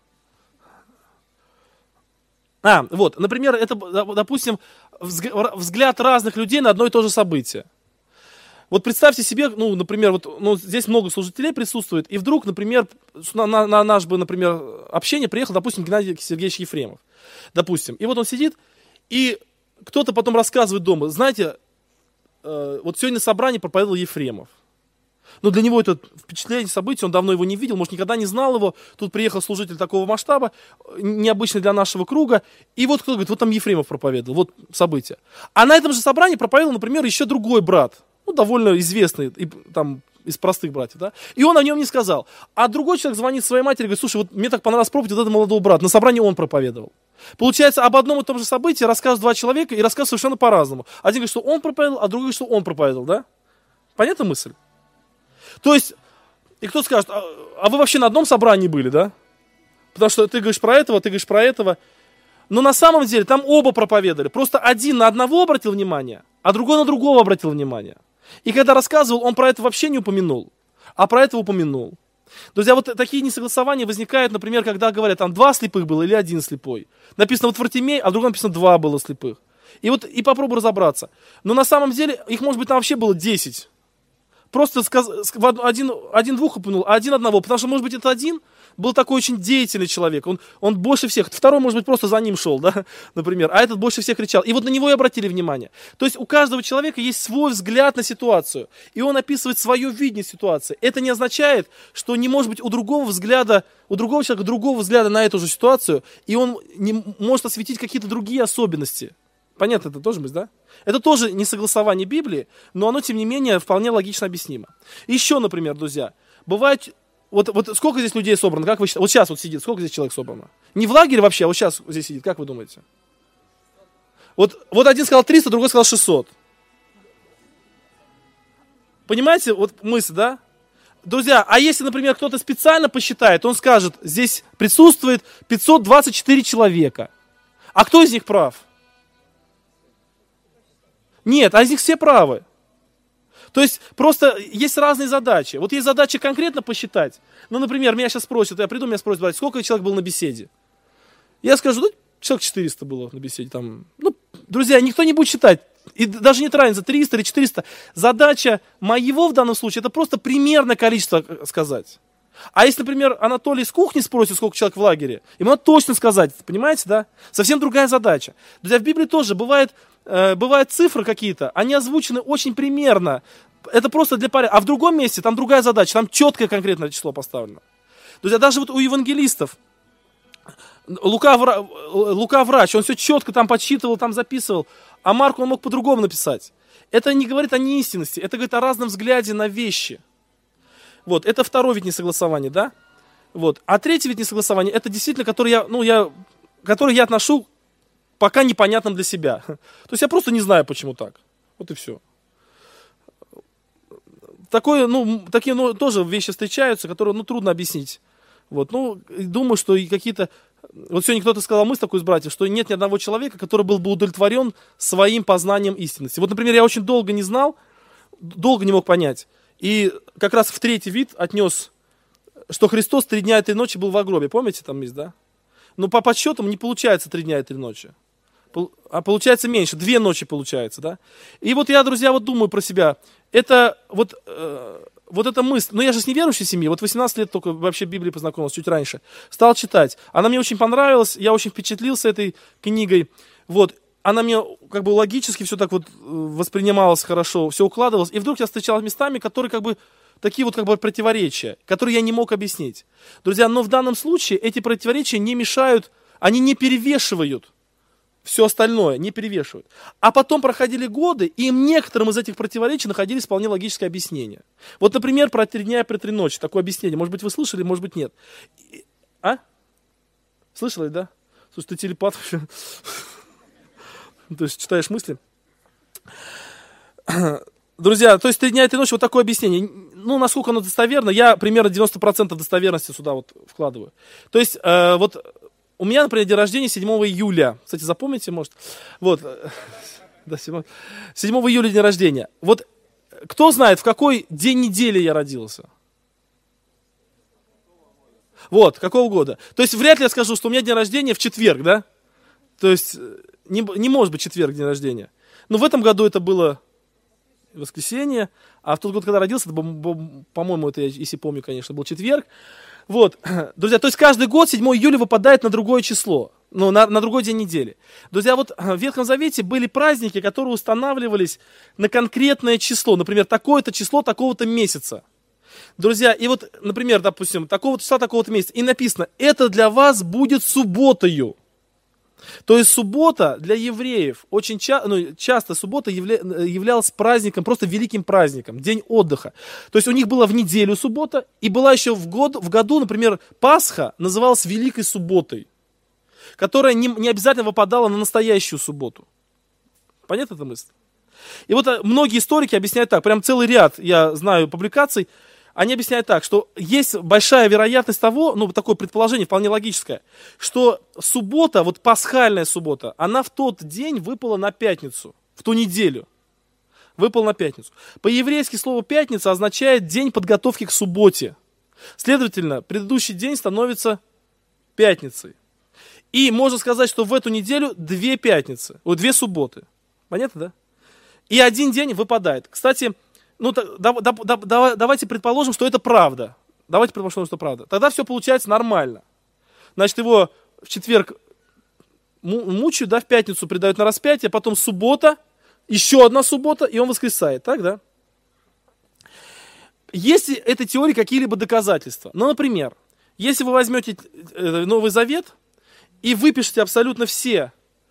Вот, например, это, допустим, взгляд разных людей на одно и то же событие. Вот представьте себе, ну, например, вот, здесь много служителей присутствует, и вдруг, например, на наш бы, например, общение приехал, допустим, Геннадий Сергеевич Ефремов, допустим. И вот он сидит, и кто-то потом рассказывает дома, знаете, вот сегодня собрание проповедовал Ефремов. Но для него это впечатление, событие, он давно его не видел, может, никогда не знал его. Тут приехал служитель такого масштаба, необычный для нашего круга. И вот кто говорит, вот там Ефремов проповедовал, вот событие. А на этом же собрании проповедовал, например, еще другой брат, ну, довольно известный, там, из простых братьев, да. И он о нем не сказал. А другой человек звонит своей матери и говорит, слушай, вот мне так понравилась проповедь вот этого молодого брата, на собрании он проповедовал. Получается, об одном и том же событии рассказывают 2 человека и рассказывают совершенно по-разному. Один говорит, что он проповедовал, а другой говорит, что он проповедовал, да. Понятна мысль? То есть, и кто скажет, а вы вообще на одном собрании были, да? Потому что ты говоришь про этого, ты говоришь про этого. Но на самом деле там оба проповедовали. Просто один на одного обратил внимание, а другой на другого обратил внимание. И когда рассказывал, он про это вообще не упомянул, а про это упомянул. Друзья, вот такие несогласования возникают, например, когда говорят, там 2 слепых было или 1 слепой. Написано вот Вартимей, а в другом написано 2 было слепых. И вот и попробуй разобраться. Но на самом деле их, может быть, там вообще было 10. Просто один 2 упомянул, а один 1. Потому что, может быть, этот один был такой очень деятельный человек. Он больше всех. Второй, может быть, просто за ним шел, да, например. А этот больше всех кричал. И вот на него и обратили внимание. То есть у каждого человека есть свой взгляд на ситуацию. И он описывает свое видение ситуации. Это не означает, что не может быть у другого человека другого взгляда на эту же ситуацию. И он не может осветить какие-то другие особенности. Понятно, это тоже мысль, да? Это тоже не согласование Библии, но оно, тем не менее, вполне логично объяснимо. Еще, например, друзья, бывает, вот сколько здесь людей собрано, как вы считаете? Вот сейчас вот сидит, сколько здесь человек собрано? Не в лагере вообще, а вот сейчас здесь сидит, как вы думаете? Вот один сказал 300, другой сказал 600. Понимаете, вот мысль, да? Друзья, а если, например, кто-то специально посчитает, он скажет, здесь присутствует 524 человека. А кто из них прав? Нет, а из них все правы. То есть просто есть разные задачи. Вот есть задача конкретно посчитать. Ну, например, меня сейчас спросят, я приду, меня спросят, сколько человек было на беседе. Я скажу, человек 400 было на беседе. Там. Ну, друзья, никто не будет считать. И даже нет разницы, 300 или 400. Задача моего в данном случае, это просто примерное количество сказать. А если, например, Анатолий с кухни спросит, сколько человек в лагере, ему надо точно сказать, понимаете, да? Совсем другая задача. Друзья, в Библии тоже бывают цифры какие-то, они озвучены очень примерно. Это просто для порядка. А в другом месте там другая задача, там четкое конкретное число поставлено. Друзья, даже вот у евангелистов, Лука врач, он все четко там подсчитывал, там записывал, а Марк он мог по-другому написать. Это не говорит о неистинности, это говорит о разном взгляде на вещи. Вот, это второй вид несогласования, да? Вот. А третий вид несогласования, это действительно, который я отношу пока непонятным для себя. То есть я просто не знаю, почему так. Вот и все. Такие тоже вещи встречаются, которые трудно объяснить. Вот. Думаю, что и какие-то... Вот сегодня кто-то сказал мысль такую из братьев, что нет ни одного человека, который был бы удовлетворен своим познанием истинности. Вот, например, я очень долго не знал, долго не мог понять. И как раз в третий вид отнес, что Христос 3 дня и 3 ночи был в гробе. Помните, там есть, да? Но по подсчетам не получается 3 дня и 3 ночи. А получается меньше, 2 ночи получается, да? И вот я, друзья, думаю про себя. Это вот эта мысль, я же с неверующей семьи, 18 лет только вообще Библией познакомился, чуть раньше, стал читать. Она мне очень понравилась, я очень впечатлился этой книгой. Вот, она мне логически все так воспринималась хорошо, все укладывалось. И вдруг я встречал местами, которые такие противоречия, которые я не мог объяснить. Друзья, но в данном случае эти противоречия не мешают, они не перевешивают. Все остальное не перевешивают. А потом проходили годы, и некоторым из этих противоречий находились вполне логическое объяснение. Вот, например, про 3 дня и про 3 ночи. Такое объяснение. Может быть, вы слышали, может быть, нет. А? Слышали, да? Слушай, ты телепат вообще. То есть читаешь мысли. Друзья, то есть 3 дня и 3 ночи, вот такое объяснение. Насколько оно достоверно, я примерно 90% достоверности сюда вкладываю. То есть, у меня, например, день рождения 7 июля. Кстати, запомните, может. Вот. Да, 7 июля день рождения. Вот кто знает, в какой день недели я родился? Вот, какого года? То есть вряд ли я скажу, что у меня день рождения в четверг, да? То есть не может быть четверг день рождения. Но в этом году это было воскресенье, а в тот год, когда родился, по-моему, это я, если помню, конечно, был четверг. Вот, друзья, то есть каждый год 7 июля выпадает на другое число, на другой день недели. Друзья, в Ветхом Завете были праздники, которые устанавливались на конкретное число, например, такое-то число такого-то месяца. Друзья, и например, допустим, такого-то числа, такого-то месяца, и написано, это для вас будет субботою. То есть суббота для евреев, очень часто суббота являлась праздником, просто великим праздником, день отдыха. То есть у них была в неделю суббота, и была еще в году, например, Пасха называлась Великой Субботой, которая не обязательно выпадала на настоящую субботу. Понятна эта мысль? И многие историки объясняют так, прям целый ряд, я знаю, публикаций, они объясняют так, что есть большая вероятность того, такое предположение вполне логическое, что суббота, пасхальная суббота, она в тот день выпала на пятницу, в ту неделю. Выпала на пятницу. По-еврейски слово «пятница» означает день подготовки к субботе. Следовательно, предыдущий день становится пятницей. И можно сказать, что в эту неделю 2 пятницы, 2 субботы. Понятно, да? И один день выпадает. Кстати, давайте предположим, что это правда. Давайте предположим, что это правда. Тогда все получается нормально. Значит, его в четверг мучают, в пятницу предают на распятие, потом суббота, еще одна суббота, и он воскресает. Так, да? Есть ли этой теории какие-либо доказательства? Например, если вы возьмете Новый Завет и выпишете абсолютно все,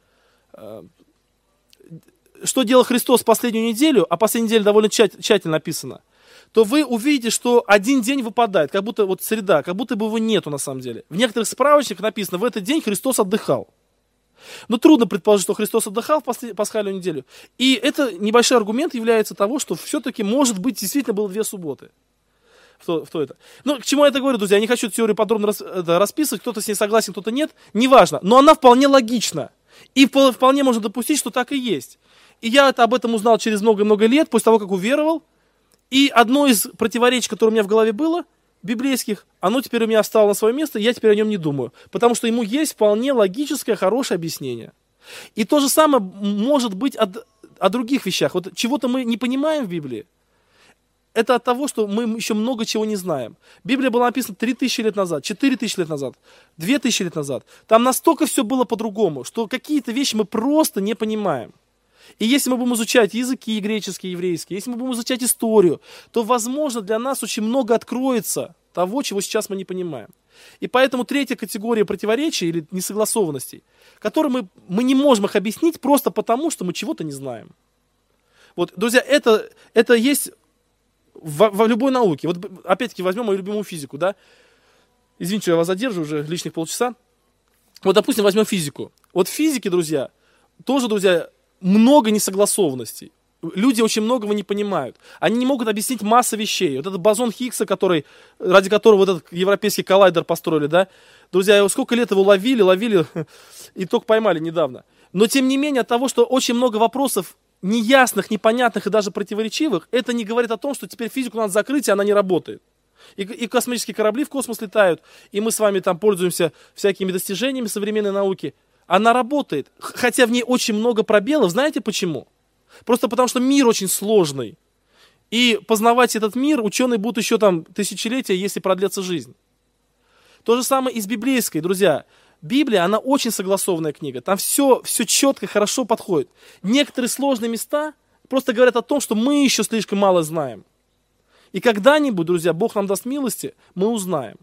что делал Христос в последнюю неделю, а последняя неделя довольно тщательно написана, то вы увидите, что один день выпадает, как будто среда, как будто бы его нету на самом деле. В некоторых справочниках написано, в этот день Христос отдыхал. Но трудно предположить, что Христос отдыхал в пасхальную неделю. И это небольшой аргумент является того, что все-таки, может быть, действительно было 2 субботы. К чему я это говорю, друзья? Я не хочу теорию подробно расписывать, кто-то с ней согласен, кто-то нет, неважно. Но она вполне логична. И вполне можно допустить, что так и есть. И я об этом узнал через много-много лет, после того, как уверовал. И одно из противоречий, которое у меня в голове было, библейских, оно теперь у меня встало на свое место, и я теперь о нем не думаю. Потому что ему есть вполне логическое, хорошее объяснение. И то же самое может быть о других вещах. Чего-то мы не понимаем в Библии. Это от того, что мы еще много чего не знаем. Библия была написана 3000 лет назад, 4000 лет назад, 2000 лет назад. Там настолько все было по-другому, что какие-то вещи мы просто не понимаем. И если мы будем изучать языки греческие, еврейские, если мы будем изучать историю, то, возможно, для нас очень много откроется того, чего сейчас мы не понимаем. И поэтому третья категория противоречий или несогласованностей, которые мы не можем их объяснить просто потому, что мы чего-то не знаем. Друзья, это есть в любой науке. Опять-таки возьмем мою любимую физику, да? Извините, что я вас задерживаю уже лишних полчаса. Вот, допустим, возьмем физику. Вот в физике, друзья, тоже, друзья, много несогласованностей. Люди очень многого не понимают. Они не могут объяснить массу вещей. Вот этот бозон Хиггса, ради которого вот этот европейский коллайдер построили, да? Друзья, сколько лет его ловили, и только поймали недавно. Но, тем не менее, от того, что очень много вопросов неясных, непонятных и даже противоречивых, это не говорит о том, что теперь физику надо закрыть, и она не работает. И космические корабли в космос летают, и мы с вами там пользуемся всякими достижениями современной науки. Она работает, хотя в ней очень много пробелов. Знаете почему? Просто потому, что мир очень сложный. И познавать этот мир ученые будут еще там тысячелетия, если продлится жизнь. То же самое и с библейской, друзья. Библия, она очень согласованная книга. Там все четко, хорошо подходит. Некоторые сложные места просто говорят о том, что мы еще слишком мало знаем. И когда-нибудь, друзья, Бог нам даст милости, мы узнаем.